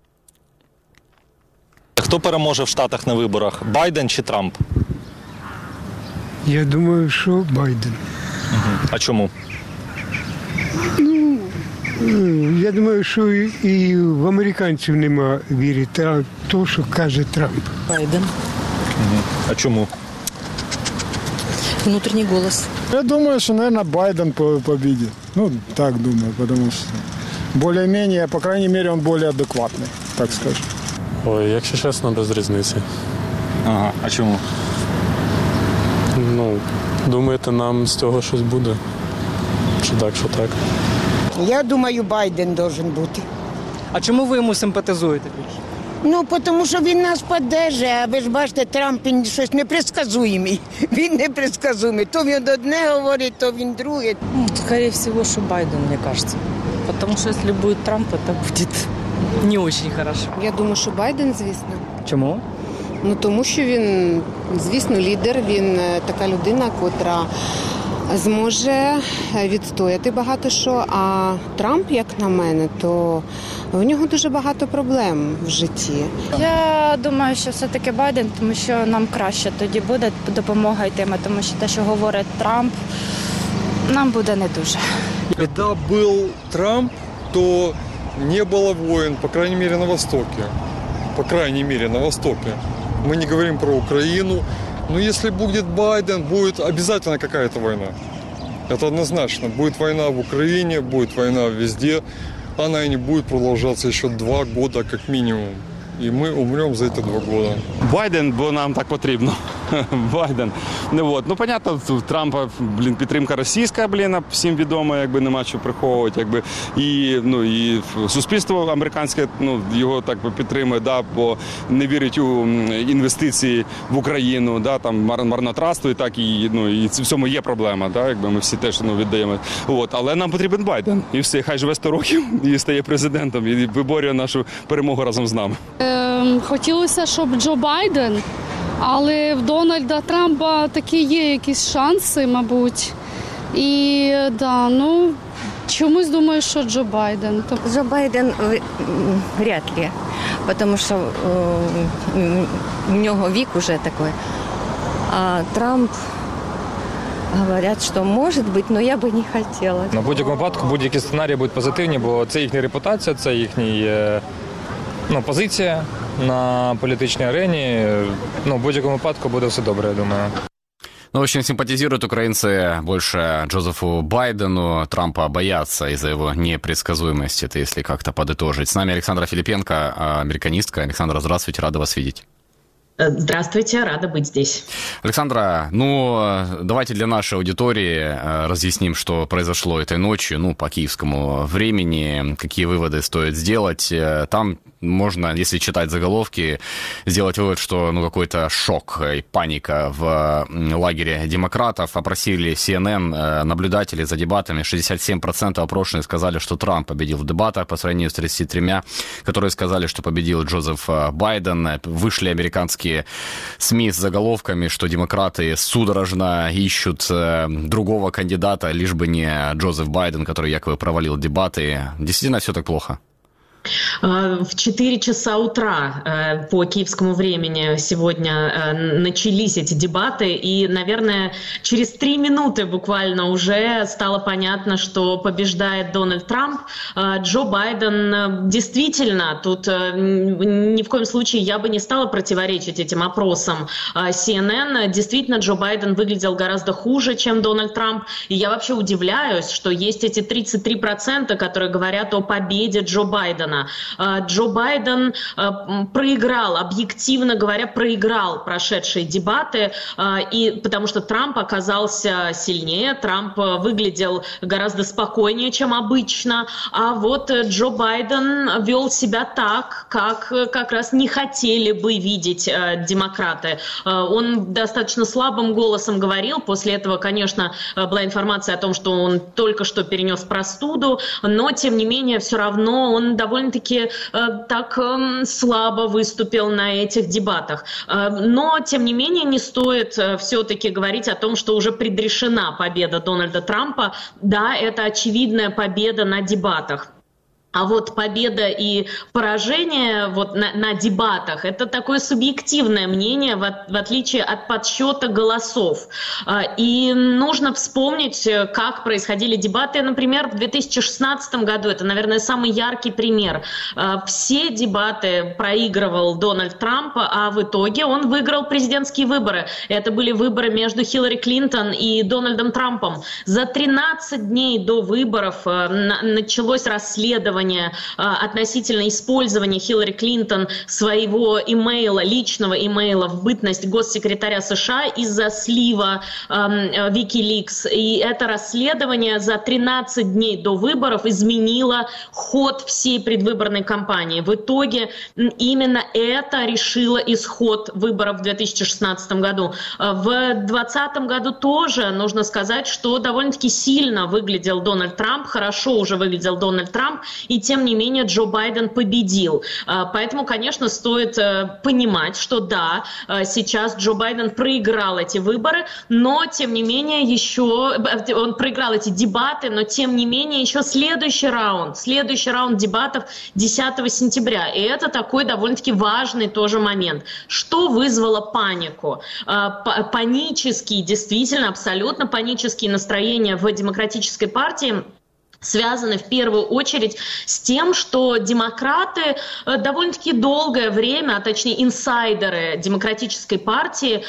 S9: Хто переможе в Штатах на виборах? Байден чи Трамп?
S10: Я думаю, що Байден.
S9: Угу. А чому?
S10: Ну, я думаю, що і в американців нема віри, а то, що каже Трамп.
S11: Байден.
S9: Угу. А чому?
S11: Внутренний голос.
S12: Я думаю, что, наверное, Байден победит. Ну, так думаю, потому что более-менее, по крайней мере, он более адекватный, так скажем.
S13: Ой, якщо чесно, без різниці.
S9: Ага, а чому?
S13: Ну, думаєте, нам з цього щось буде? Чи так, що так?
S14: Я думаю, Байден должен бути.
S15: А чому ви йому симпатизуєте більше?
S14: Ну, тому що він нас підтримує, а ви ж бачите, Трамп він щось непредсказуємий. Він непредсказуємий. То він одне говорить, то він друге.
S11: Скорее всего, что Байден, мне кажется. Потому что если будет Трамп, это будет не очень хорошо.
S16: Я думаю, що Байден, звісно.
S15: Чому?
S16: Ну, тому що він, звісно, лідер, він така людина, котра зможе відстояти багато що. А Трамп, як на мене, то в нього дуже багато проблем в житті.
S17: Я думаю, що все-таки Байден, тому що нам краще тоді буде допомога йтиме, тому що те, що говорить Трамп, нам буде не дуже.
S18: Когда был Трамп, то не было войн, по крайней мере, на Востоке. По крайней мере, на Востоке. Мы не говорим про Украину. Но если будет Байден, будет обязательно какая-то война. Это однозначно. Будет война в Украине, будет война везде. Она и не будет продолжаться еще два года как минимум. І ми умремо за ці два роки.
S5: Байден, бо нам так потрібно. Байден. Ну, от. Ну, понятно, у Трампа, блін, підтримка російська, блін, всім відомо, якби нема що приховувати, якби. І, ну, і суспільство американське, ну, його так підтримує, да, бо не вірить у інвестиції в Україну, да, там марнотратство, і так, і, ну, і в цьому є проблема, да, якби ми всі теж, ну, віддаємо. От. Але нам потрібен Байден. І все, хай живе сто років і стає президентом, і виборює нашу перемогу разом з нами.
S19: Хотілося, щоб Джо Байден, але в Дональда Трампа такі є якісь шанси, мабуть. І, да, ну, чомусь думаю, що Джо Байден.
S20: Джо Байден вряд ли, тому що у нього вік уже такой. А Трамп, говорять, що може бути, але я би не хотіла.
S21: На будь-якому випадку будь-які сценарії будуть позитивні, бо це їхня репутація, це їхній... Ну, позиція на політичній арені, ну, в будь-якому випадку буде все добре, я думаю.
S1: Ну, в общем, симпатизируют украинцы больше Джозефу Байдену, Трампа боятся из-за его непредсказуемости, это если как-то подытожить. С нами Александра Филипенко, американистка. Александра, здравствуйте, рада вас видеть.
S2: Здравствуйте, рада быть здесь.
S1: Александра, ну, давайте для нашей аудитории разъясним, что произошло этой ночью, ну, по киевскому времени, какие выводы стоит сделать. Там можно, если читать заголовки, сделать вывод, что, ну, какой-то шок и паника в лагере демократов. Опросили си эн эн наблюдателей за дебатами. шестьдесят семь процентов опрошенных сказали, что Трамп победил в дебатах по сравнению с тридцатью тремя, которые сказали, что победил Джозеф Байден. Вышли американские СМИ с заголовками, что демократы судорожно ищут другого кандидата, лишь бы не Джозеф Байден, который якобы провалил дебаты. Действительно все так плохо?
S2: В четыре часа утра по киевскому времени сегодня начались эти дебаты, и, наверное, через три минуты буквально уже стало понятно, что побеждает Дональд Трамп. Джо Байден действительно, тут ни в коем случае я бы не стала противоречить этим опросам си эн эн, действительно Джо Байден выглядел гораздо хуже, чем Дональд Трамп, и я вообще удивляюсь, что есть эти тридцать три процента, которые говорят о победе Джо Байдена. Джо Байден проиграл, объективно говоря, проиграл прошедшие дебаты, и потому что Трамп оказался сильнее, Трамп выглядел гораздо спокойнее, чем обычно, а вот Джо Байден вел себя так, как как раз не хотели бы видеть демократы. Он достаточно слабым голосом говорил, после этого, конечно, была информация о том, что он только что перенес простуду, но, тем не менее, все равно он довольно довольно-таки э, так э, слабо выступил на этих дебатах. Э, но, тем не менее, не стоит э, все-таки говорить о том, что уже предрешена победа Дональда Трампа. Да, это очевидная победа на дебатах. А вот победа и поражение вот на, на дебатах – это такое субъективное мнение, в, в отличие от подсчета голосов. И нужно вспомнить, как происходили дебаты, например, в две тысячи шестнадцатом году. Это, наверное, самый яркий пример. Все дебаты проигрывал Дональд Трамп, а в итоге он выиграл президентские выборы. Это были выборы между Хиллари Клинтон и Дональдом Трампом. За тринадцать дней до выборов началось расследование относительно использования Хиллари Клинтон своего имейла, личного имейла в бытность госсекретаря США из-за слива Wikileaks. И это расследование за тринадцать дней до выборов изменило ход всей предвыборной кампании. В итоге именно это решило исход выборов в две тысячи шестнадцатом году. В две тысячи двадцатом году тоже нужно сказать, что довольно-таки сильно выглядел Дональд Трамп, хорошо уже выглядел Дональд Трамп, и тем не менее Джо Байден победил. Поэтому, конечно, стоит понимать, что да, сейчас Джо Байден проиграл эти выборы, но тем не менее еще, он проиграл эти дебаты, но тем не менее еще следующий раунд, следующий раунд дебатов десятого сентября. И это такой довольно-таки важный тоже момент. Что вызвало панику? Панические, действительно, абсолютно панические настроения в Демократической партии связаны в первую очередь с тем, что демократы довольно-таки долгое время, а точнее инсайдеры Демократической партии,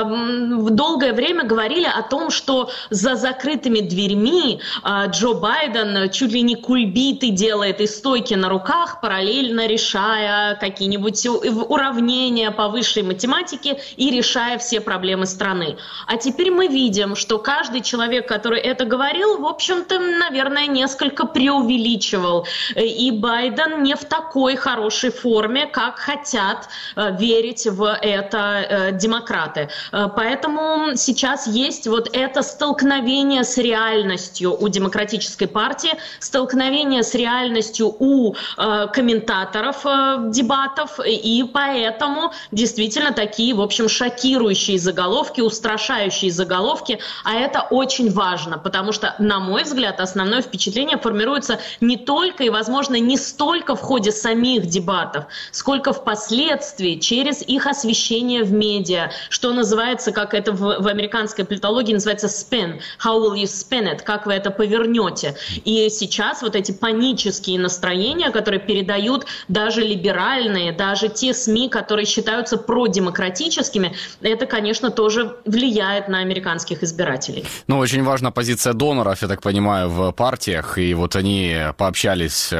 S2: долгое время говорили о том, что за закрытыми дверьми Джо Байден чуть ли не кульбиты делает из стойки на руках, параллельно решая какие-нибудь уравнения по высшей математике и решая все проблемы страны. А теперь мы видим, что каждый человек, который это говорил, в общем-то, наверное, не несколько преувеличивал. И Байден не в такой хорошей форме, как хотят верить в это демократы. Поэтому сейчас есть вот это столкновение с реальностью у Демократической партии, столкновение с реальностью у комментаторов дебатов, и поэтому действительно такие, в общем, шокирующие заголовки, устрашающие заголовки, а это очень важно, потому что, на мой взгляд, основное впечатление формируется не только и, возможно, не столько в ходе самих дебатов, сколько впоследствии через их освещение в медиа, что называется, как это в, в американской политологии называется spin. How will you spin it? Как вы это повернете? И сейчас вот эти панические настроения, которые передают даже либеральные, даже те СМИ, которые считаются продемократическими, это, конечно, тоже влияет на американских избирателей.
S1: Ну, очень важна позиция доноров, я так понимаю, в партиях. выборах, и вот они пообщались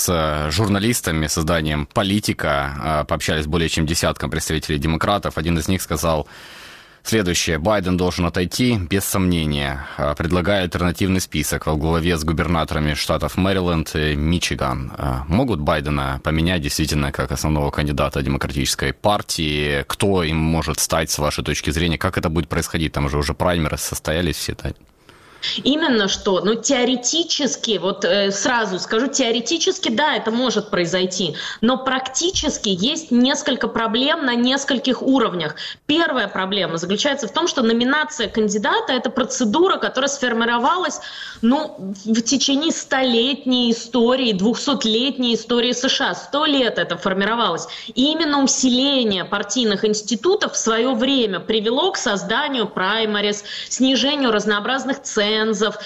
S1: с журналистами, с изданием «Политика», пообщались с более чем десятком представителей демократов. Один из них сказал следующее: Байден должен отойти, без сомнения. Предлагая альтернативный список во главе с губернаторами штатов Мэриленд и Мичиган. Могут Байдена поменять действительно как основного кандидата демократической партии? Кто им может стать, с вашей точки зрения? Как это будет происходить? Там же уже праймеры состоялись все, да?
S2: Именно что, ну, теоретически, вот э, сразу скажу, теоретически, да, это может произойти, но практически есть несколько проблем на нескольких уровнях. Первая проблема заключается в том, что номинация кандидата – это процедура, которая сформировалась, ну, в течение столетней истории, двухсотлетней истории США. Сто лет это формировалось. И именно усиление партийных институтов в свое время привело к созданию праймарис, снижению разнообразных цен,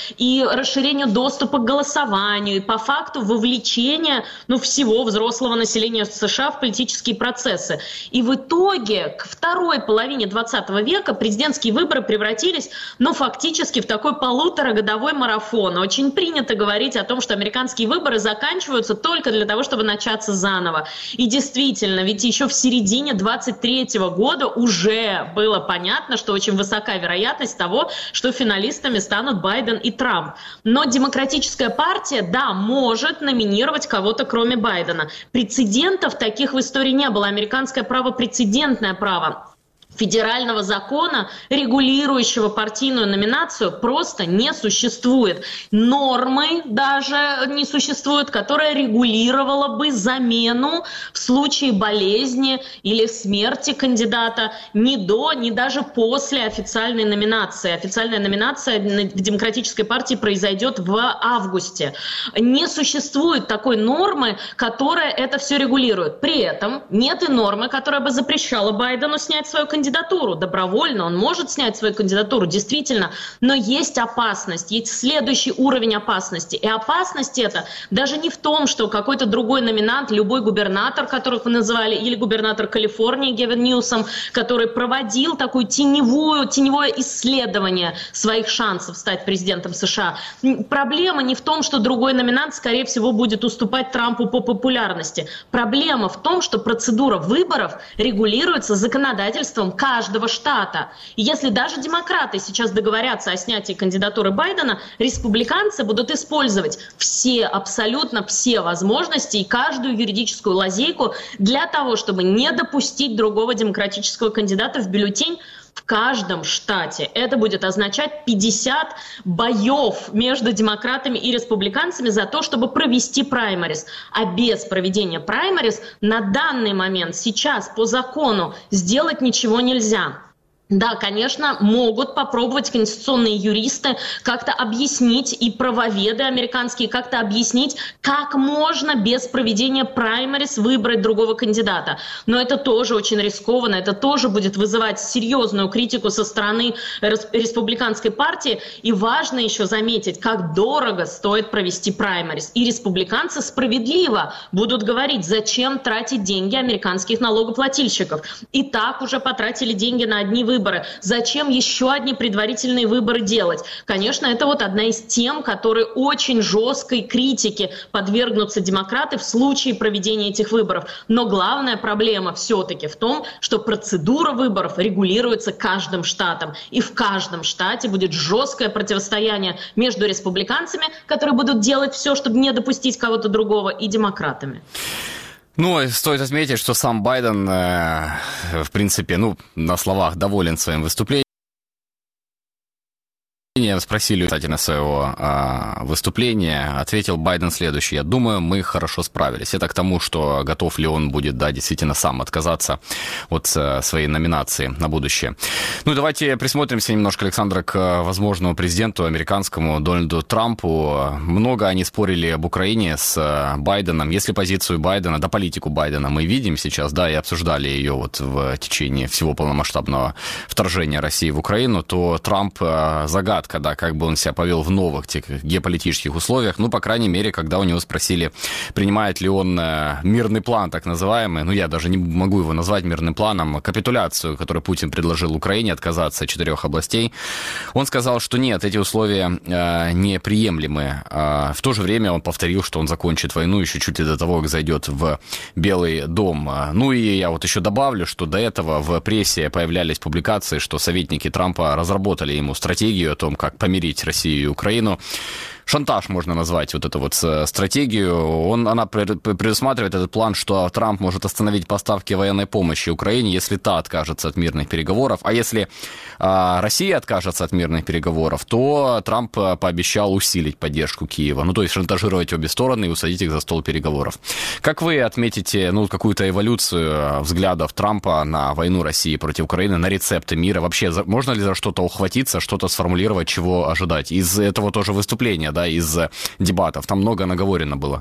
S2: и расширению доступа к голосованию, и по факту вовлечения, ну, всего взрослого населения США в политические процессы. И в итоге к второй половине двадцатого века президентские выборы превратились, ну, фактически в такой полуторагодовой марафон. Очень принято говорить о том, что американские выборы заканчиваются только для того, чтобы начаться заново. И действительно, ведь еще в середине двадцать третьего года уже было понятно, что очень высока вероятность того, что финалистами станут Байден и Трамп. Но Демократическая партия, да, может номинировать кого-то, кроме Байдена. Прецедентов таких в истории не было. Американское право — прецедентное право. Федерального закона, регулирующего партийную номинацию, просто не существует. Нормы даже не существует, которая регулировала бы замену в случае болезни или смерти кандидата ни до, ни даже после официальной номинации. Официальная номинация в Демократической партии произойдет в августе. Не существует такой нормы, которая это все регулирует. При этом нет и нормы, которая бы запрещала Байдену снять свою кандидатуру. кандидатуру добровольно, он может снять свою кандидатуру, действительно, но есть опасность, есть следующий уровень опасности. И опасность эта даже не в том, что какой-то другой номинант, любой губернатор, которых вы называли, или губернатор Калифорнии Гевин Ньюсом, который проводил такое теневое, теневое исследование своих шансов стать президентом США. Проблема не в том, что другой номинант, скорее всего, будет уступать Трампу по популярности. Проблема в том, что процедура выборов регулируется законодательством каждого штата. И если даже демократы сейчас договорятся о снятии кандидатуры Байдена, республиканцы будут использовать все, абсолютно все возможности и каждую юридическую лазейку для того, чтобы не допустить другого демократического кандидата в бюллетень в каждом штате. Это будет означать пятьдесят боев между демократами и республиканцами за то, чтобы провести праймарис. А без проведения праймарис на данный момент сейчас по закону сделать ничего нельзя. Да, конечно, могут попробовать конституционные юристы как-то объяснить, и правоведы американские как-то объяснить, как можно без проведения праймарис выбрать другого кандидата. Но это тоже очень рискованно, это тоже будет вызывать серьезную критику со стороны республиканской партии. И важно еще заметить, как дорого стоит провести праймарис. И республиканцы справедливо будут говорить, зачем тратить деньги американских налогоплательщиков. И так уже потратили деньги на одни выборы. Выборы. Зачем еще одни предварительные выборы делать? Конечно, это вот одна из тем, которые очень жесткой критике подвергнутся демократы в случае проведения этих выборов. Но главная проблема все-таки в том, что процедура выборов регулируется каждым штатом. И в каждом штате будет жесткое противостояние между республиканцами, которые будут делать все, чтобы не допустить кого-то другого, и демократами.
S1: Ну, стоит отметить, что сам Байден, э, в принципе, ну, на словах доволен своим выступлением. Спросили касательно своего э, выступления, ответил Байден следующее: я думаю, мы хорошо справились. Это к тому, что готов ли он будет, да, действительно сам отказаться от э, своей номинации на будущее. Ну, давайте присмотримся немножко, Александр, к возможному президенту американскому Дональду Трампу. Много они спорили об Украине с Байденом. Если позицию Байдена, да, политику Байдена мы видим сейчас, да, и обсуждали ее вот в течение всего полномасштабного вторжения России в Украину, то Трамп э, загадка Человека, да, как бы он себя повел в новых тех геополитических условиях. Ну, по крайней мере, когда у него спросили, принимает ли он мирный план, так называемый, ну, я даже не могу его назвать мирным планом, капитуляцию, которую Путин предложил Украине, отказаться от четырех областей. Он сказал, что нет, эти условия э, неприемлемы. Э, в то же время он повторил, что он закончит войну еще чуть ли до того, как зайдет в Белый дом. Ну и я вот еще добавлю, что до этого в прессе появлялись публикации, что советники Трампа разработали ему стратегию о том, как помирить Россию и Украину. Шантаж можно назвать вот эту вот стратегию. Он, она предусматривает этот план, что Трамп может остановить поставки военной помощи Украине, если та откажется от мирных переговоров. А если а, Россия откажется от мирных переговоров, то Трамп пообещал усилить поддержку Киева. Ну, то есть шантажировать обе стороны и усадить их за стол переговоров. Как вы отметите, ну, какую-то эволюцию взглядов Трампа на войну России против Украины, на рецепты мира? Вообще, можно ли за что-то ухватиться, что-то сформулировать, чего ожидать? Из этого тоже выступления, да, из дебатов. Там много наговорено было.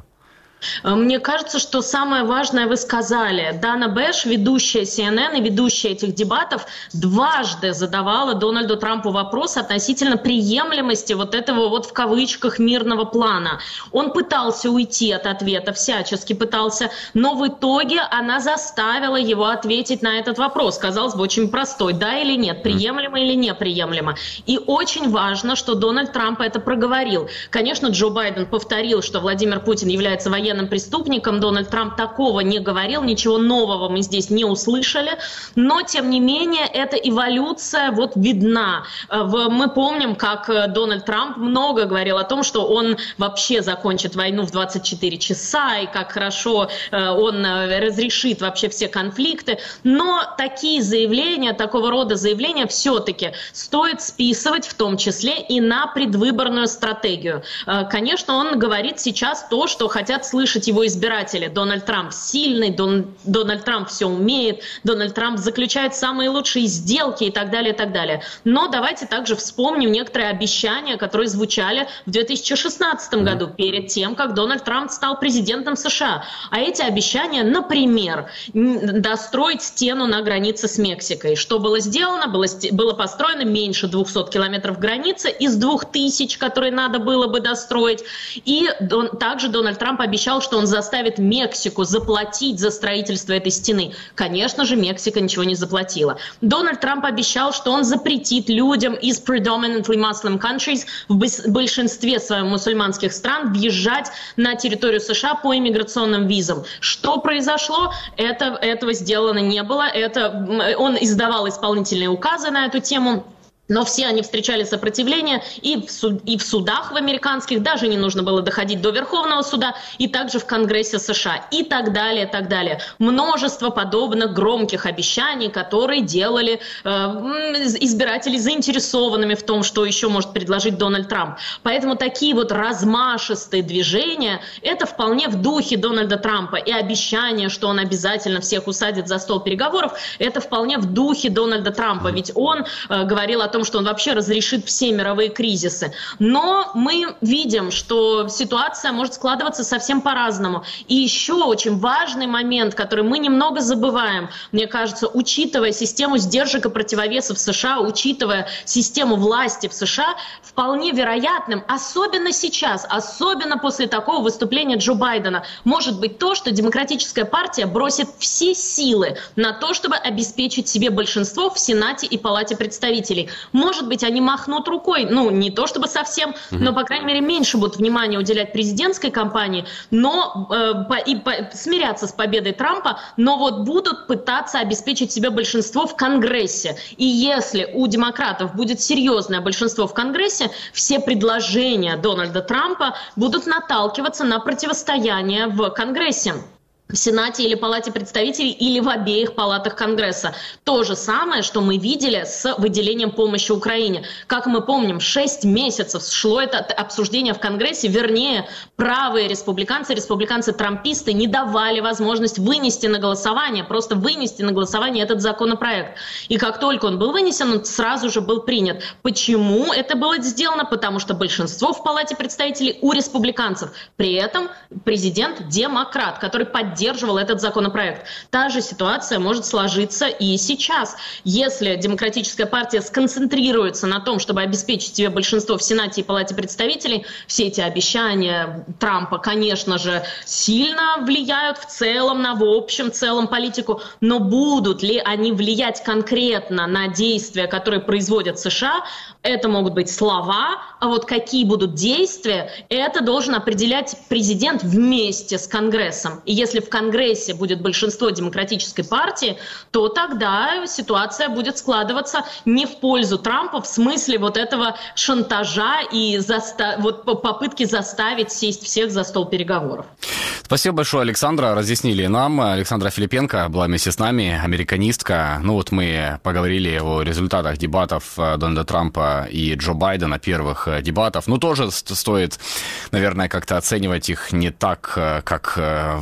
S2: Мне кажется, что самое важное вы сказали. Дана Бэш, ведущая си эн эн и ведущая этих дебатов, дважды задавала Дональду Трампу вопрос относительно приемлемости вот этого вот в кавычках мирного плана. Он пытался уйти от ответа, всячески пытался, но в итоге она заставила его ответить на этот вопрос. Казалось бы, очень простой, да или нет, приемлемо или неприемлемо. И очень важно, что Дональд Трамп это проговорил. Конечно, Джо Байден повторил, что Владимир Путин является военным военным преступником. Дональд Трамп такого не говорил, ничего нового мы здесь не услышали, но, тем не менее, эта эволюция вот видна. Мы помним, как Дональд Трамп много говорил о том, что он вообще закончит войну в двадцать четыре часа, и как хорошо он разрешит вообще все конфликты, но такие заявления, такого рода заявления все-таки стоит списывать в том числе и на предвыборную стратегию. Конечно, он говорит сейчас то, что хотят слышать его избиратели. Дональд Трамп сильный, Дон, Дональд Трамп все умеет, Дональд Трамп заключает самые лучшие сделки и так далее, и так далее. Но давайте также вспомним некоторые обещания, которые звучали в две тысячи шестнадцатом году, перед тем, как Дональд Трамп стал президентом США. А эти обещания, например, достроить стену на границе с Мексикой. Что было сделано? Было, было построено меньше двухсот километров границы из двух тысяч, которые надо было бы достроить. И дон, также Дональд Трамп обещал, что он заставит Мексику заплатить за строительство этой стены. Конечно же, Мексика ничего не заплатила. Дональд Трамп обещал, что он запретит людям из predominantly Muslim countries, в большинстве своем мусульманских стран, въезжать на территорию США по иммиграционным визам. Что произошло? Это, этого сделано не было. Это, он издавал исполнительные указы на эту тему. Но все они встречали сопротивление и в, суд, и в судах в американских, даже не нужно было доходить до Верховного суда, и также в Конгрессе США, и так далее, и так далее. Множество подобных громких обещаний, которые делали э, избиратели заинтересованными в том, что еще может предложить Дональд Трамп. Поэтому такие вот размашистые движения, это вполне в духе Дональда Трампа. И обещание, что он обязательно всех усадит за стол переговоров, это вполне в духе Дональда Трампа. Ведь он э, говорил о том, что он вообще разрешит все мировые кризисы. Но мы видим, что ситуация может складываться совсем по-разному. И еще очень важный момент, который мы немного забываем, мне кажется, учитывая систему сдержек и противовесов в США, учитывая систему власти в США, вполне вероятным, особенно сейчас, особенно после такого выступления Джо Байдена, может быть то, что Демократическая партия бросит все силы на то, чтобы обеспечить себе большинство в Сенате и Палате представителей. Может быть, они махнут рукой, ну, не то чтобы совсем, mm-hmm. но, по крайней мере, меньше будут внимания уделять президентской кампании, но э, по, и по, смирятся с победой Трампа, но вот будут пытаться обеспечить себе большинство в Конгрессе. И если у демократов будет серьезное большинство в Конгрессе, все предложения Дональда Трампа будут наталкиваться на противостояние в Конгрессе. В Сенате или Палате представителей, или в обеих палатах Конгресса. То же самое, что мы видели с выделением помощи Украине. Как мы помним, шесть месяцев шло это обсуждение в Конгрессе, вернее, правые республиканцы, республиканцы-трамписты не давали возможность вынести на голосование, просто вынести на голосование этот законопроект. И как только он был вынесен, он сразу же был принят. Почему это было сделано? Потому что большинство в Палате представителей у республиканцев. При этом президент демократ, который поддерживает поддерживал этот законопроект. Та же ситуация может сложиться и сейчас. Если Демократическая партия сконцентрируется на том, чтобы обеспечить себе большинство в Сенате и Палате представителей, все эти обещания Трампа, конечно же, сильно влияют в целом на, в общем целом политику, но будут ли они влиять конкретно на действия, которые производят США, это могут быть слова, а вот какие будут действия, это должен определять президент вместе с Конгрессом. И если в Конгрессе будет большинство Демократической партии, то тогда ситуация будет складываться не в пользу Трампа в смысле вот этого шантажа и заста- вот попытки заставить сесть всех за стол переговоров.
S1: Спасибо большое, Александра. Разъяснили нам. Александра Филипенко была вместе с нами, американистка. Ну вот мы поговорили о результатах дебатов Дональда Трампа и Джо Байдена, первых дебатов. Ну тоже стоит, наверное, как-то оценивать их не так, как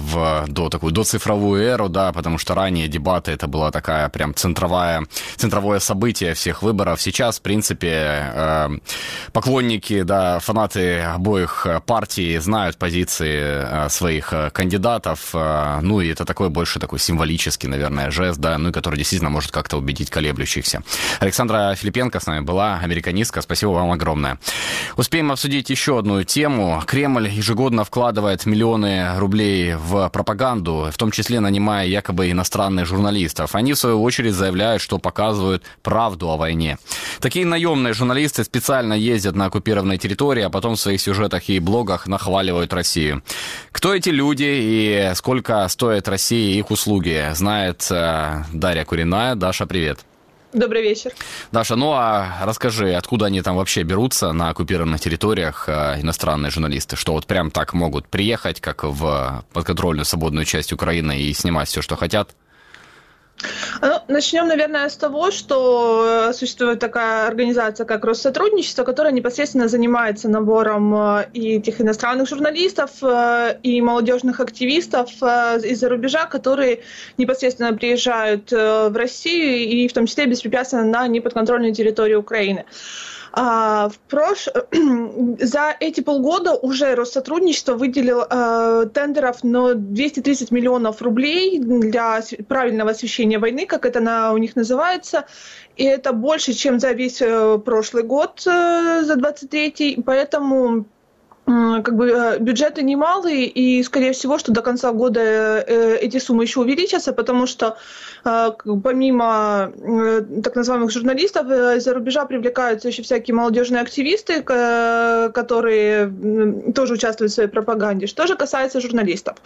S1: в до такую доцифровую эру, да, потому что ранее дебаты это была такая прям центровая, центровое событие всех выборов. Сейчас, в принципе, поклонники, да, фанаты обоих партий знают позиции своих кандидатов, ну и это такой больше такой символический, наверное, жест, да, ну и который действительно может как-то убедить колеблющихся. Александра Филипенко с нами была, американистка, спасибо вам огромное. Успеем обсудить еще одну тему. Кремль ежегодно вкладывает миллионы рублей в пропаганду, в том числе нанимая якобы иностранных журналистов. Они, в свою очередь, заявляют, что показывают правду о войне. Такие наемные журналисты специально ездят на оккупированные территории, а потом в своих сюжетах и блогах нахваливают Россию. Кто эти люди и сколько стоит России их услуги, знает э, Дарья Куриная. Даша, привет.
S3: Добрый вечер.
S1: Даша, ну а расскажи, откуда они там вообще берутся на оккупированных территориях, э, иностранные журналисты, что вот прям так могут приехать, как в подконтрольную свободную часть Украины и снимать все, что хотят?
S3: Ну, начнем, наверное, с того, что существует такая организация, как Россотрудничество, которая непосредственно занимается набором и этих иностранных журналистов, и молодежных активистов из-за рубежа, которые непосредственно приезжают в Россию и в том числе беспрепятственно на неподконтрольную территорию Украины. А, в прош... За эти полгода уже Россотрудничество выделил э, тендеров на двести тридцать миллионов рублей для правильного освещения войны, как это на, у них называется. И это больше, чем за весь э, прошлый год, э, за двадцать третий. Поэтому как бы бюджеты немалые, и, скорее всего, что до конца года эти суммы еще увеличатся, потому что помимо так называемых журналистов из-за рубежа привлекаются еще всякие молодежные активисты, которые тоже участвуют в своей пропаганде. Что же касается журналистов.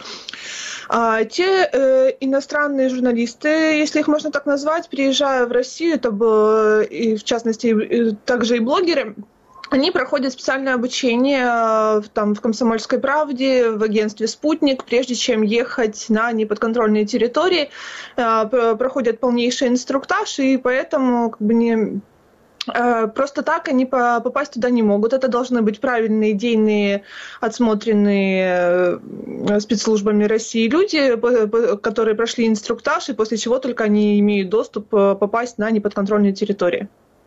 S3: Те иностранные журналисты, если их можно так назвать, приезжая в Россию, это было, и в частности, также и блогеры, они проходят специальное обучение там, в «Комсомольской правде», в агентстве «Спутник», прежде чем ехать на неподконтрольные территории, проходят полнейший инструктаж, и поэтому как бы не... Просто так они попасть туда не могут. Это должны быть правильные, идейные, отсмотренные спецслужбами России люди, которые прошли инструктаж, и после чего только они имеют доступ попасть на неподконтрольные территории.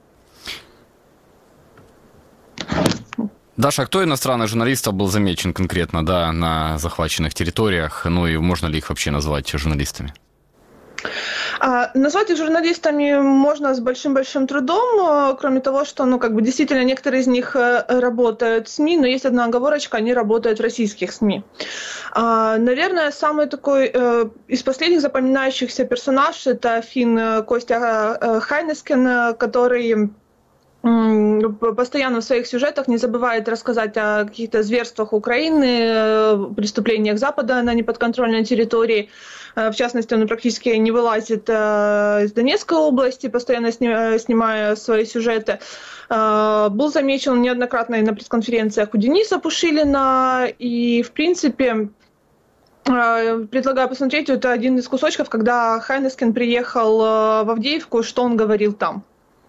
S1: Даша, кто иностранных журналистов был замечен конкретно, да, на захваченных территориях? Ну и можно ли их вообще назвать журналистами?
S3: А, назвать их журналистами можно с большим-большим трудом, кроме того, что, ну, как бы действительно некоторые из них работают в СМИ, но есть одна оговорочка, они работают в российских СМИ. А, наверное, самый такой э, из последних запоминающихся персонаж — это финн Костя Хайнескен, который постоянно в своих сюжетах не забывает рассказать о каких-то зверствах Украины, преступлениях Запада на неподконтрольной территории. В частности, он практически не вылазит из Донецкой области, постоянно снимая свои сюжеты. Был замечен неоднократно и на пресс-конференциях у Дениса Пушилина. И, в принципе, предлагаю посмотреть, это один из кусочков, когда Хайнескен приехал в Авдеевку, что он говорил там.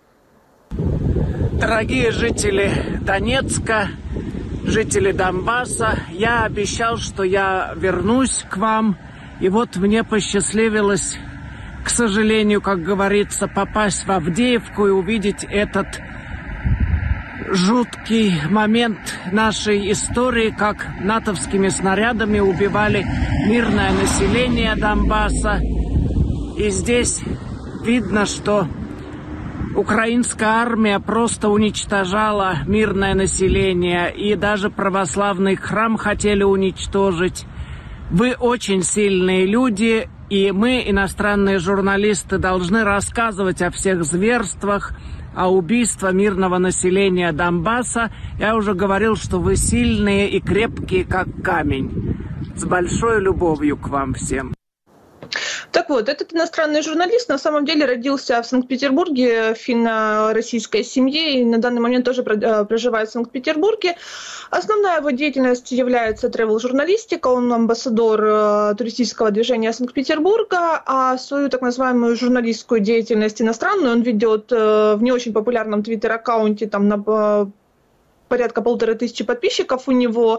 S22: Дорогие жители Донецка, жители Донбасса, я обещал, что я вернусь к вам. И вот мне посчастливилось, к сожалению, как говорится, попасть в Авдеевку и увидеть этот жуткий момент нашей истории, как натовскими снарядами убивали мирное население Донбасса. И здесь видно, что украинская армия просто уничтожала мирное население, и даже православный храм хотели уничтожить. Вы очень сильные люди, и мы, иностранные журналисты, должны рассказывать о всех зверствах, о убийстве мирного населения Донбасса. Я уже говорил, что вы сильные и крепкие, как камень. С большой любовью к вам всем.
S3: Так вот, этот иностранный журналист на самом деле родился в Санкт-Петербурге в финно-российской семье и на данный момент тоже проживает в Санкт-Петербурге. Основная его деятельность является тревел-журналистика, он амбассадор туристического движения Санкт-Петербурга, а свою так называемую журналистскую деятельность иностранную он ведет в не очень популярном твиттер-аккаунте, там на порядка полторы тысячи подписчиков у него,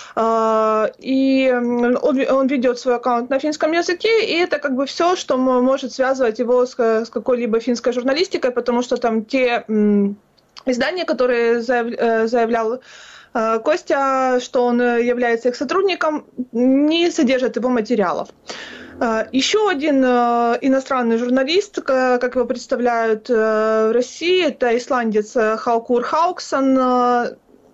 S3: и он, он ведет свой аккаунт на финском языке, и это как бы все, что может связывать его с, с какой-либо финской журналистикой, потому что там те издания, которые заявлял Костя, что он является их сотрудником, не содержат его материалов. Еще один иностранный журналист, как его представляют в России, это исландец Халкур Хауксон.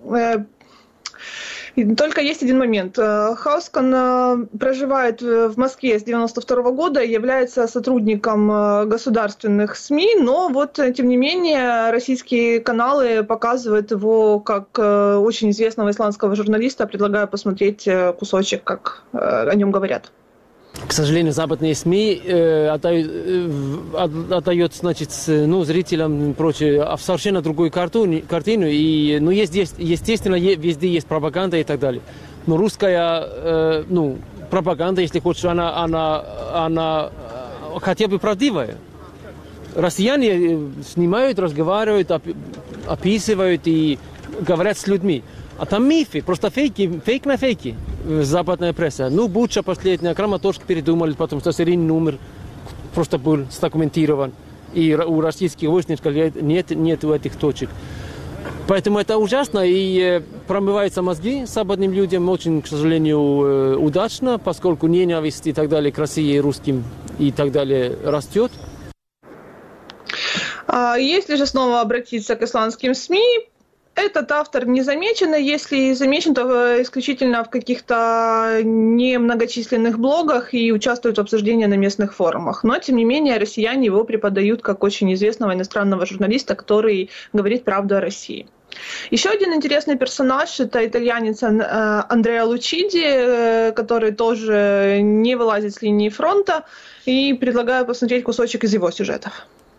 S3: Только есть один момент. Хаускан проживает в Москве с девяносто второго года и является сотрудником государственных СМИ, но вот, тем не менее, российские каналы показывают его как очень известного исландского журналиста. Предлагаю посмотреть кусочек, как о нем говорят.
S4: К сожалению, западные СМИ э, отдают, э, отдают, значит, ну, зрителям и прочее в совершенно другую картину, картину и, ну, есть, есть, естественно, везде есть пропаганда и так далее. Но русская, э, ну, пропаганда, если хочешь, она, она, она хотя бы правдивая. Россияне снимают, разговаривают, описывают и говорят с людьми. А там мифы, просто фейки, фейк на фейки. Западная пресса. Ну, Буча последняя, Краматорск передумали, потому что серийный номер просто был сдокументирован. И у российских войсков нет, нет этих точек. Поэтому это ужасно, и промываются мозги западным людям очень, к сожалению, удачно, поскольку ненависть и так далее к России, русским и так далее растет.
S3: Если же снова обратиться к исландским СМИ, этот автор не замечен, если замечен, то исключительно в каких-то немногочисленных блогах и участвует в обсуждении на местных форумах. Но, тем не менее, россияне его преподают как очень известного иностранного журналиста, который говорит правду о России. Еще один интересный персонаж – это итальянец Андреа Лучиди, который тоже не вылазит с линии фронта, и предлагаю посмотреть кусочек из его сюжетов.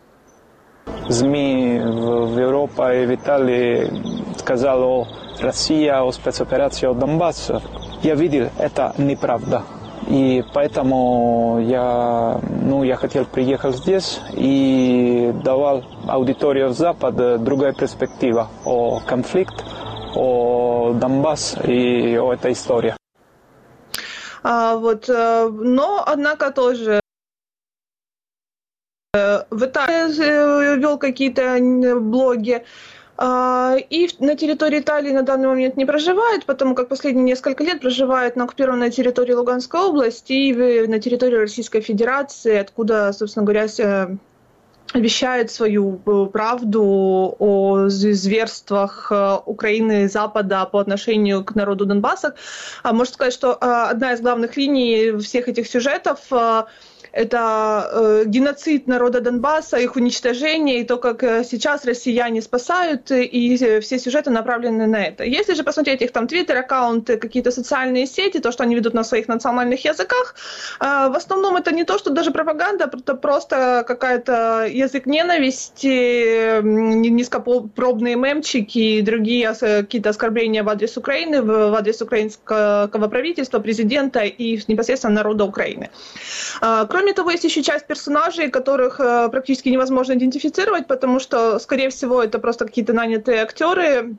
S6: СМИ в Европе и в Италии сказали о России, о спецоперации Донбасса. Я видел, это неправда. И поэтому я, ну, я хотел приехать здесь и давал аудитории в Запад другая перспектива о конфликте, о Донбассе и о этой истории.
S3: А, вот, но, однако, тоже в Италии вел какие-то блоги, и на территории Италии на данный момент не проживает, потому как последние несколько лет проживает на оккупированной территории Луганской области и на территории Российской Федерации, откуда, собственно говоря, вещает свою правду о зверствах Украины и Запада по отношению к народу Донбасса. Можно сказать, что одна из главных линий всех этих сюжетов – это э, геноцид народа Донбасса, их уничтожение, и то, как сейчас россияне спасают, и все сюжеты направлены на это. Если же посмотреть их там твиттер-аккаунты, какие-то социальные сети, то, что они ведут на своих национальных языках, э, в основном это не то, что даже пропаганда, это просто какая-то язык ненависти, низкопробные мемчики и другие какие-то оскорбления в адрес Украины, в адрес украинского правительства, президента и непосредственно народа Украины. Э, Кроме того, есть еще часть персонажей, которых э, практически невозможно идентифицировать, потому что, скорее всего, это просто какие-то нанятые актеры,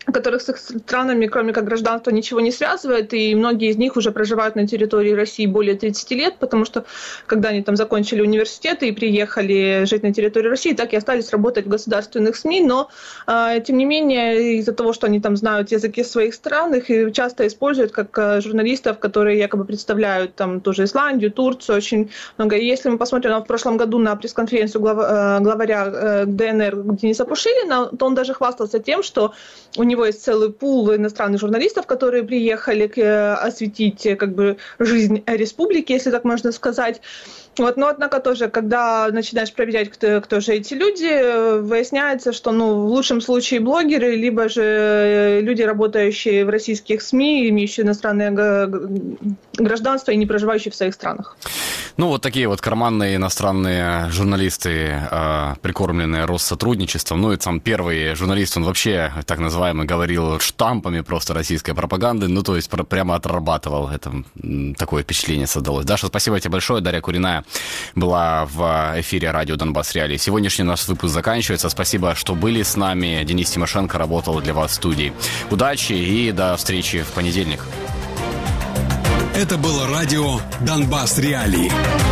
S3: которых с их странами, кроме как гражданства, ничего не связывает, и многие из них уже проживают на территории России более тридцати лет, потому что когда они там закончили университеты и приехали жить на территории России, так и остались работать в государственных СМИ, но э, тем не менее из-за того, что они там знают языки своих стран, их часто используют как э, журналистов, которые якобы представляют там тоже Исландию, Турцию, очень много. И если мы посмотрим ну, в прошлом году на пресс-конференцию глав, э, главаря э, ДНР Дениса Пушилина, то он даже хвастался тем, что у него есть целый пул иностранных журналистов, которые приехали к, осветить как бы, жизнь республики, если так можно сказать. Вот, но, однако, тоже, когда начинаешь проверять, кто, кто же эти люди, выясняется, что ну, в лучшем случае блогеры, либо же люди, работающие в российских СМИ, имеющие иностранное гражданство и не проживающие в своих странах.
S1: Ну, вот такие вот карманные иностранные журналисты, э, прикормленные Россотрудничеством. Ну, и там первый журналист, он вообще, так называемый, говорил штампами просто российской пропаганды, ну, то есть прямо отрабатывал. Это такое впечатление создалось. Даша, спасибо тебе большое. Дарья Куриная была в эфире радио «Донбасс Реалии». Сегодняшний наш выпуск заканчивается. Спасибо, что были с нами. Денис Тимошенко работал для вас в студии. Удачи и до встречи в понедельник.
S7: Это было радио «Донбасс Реалии».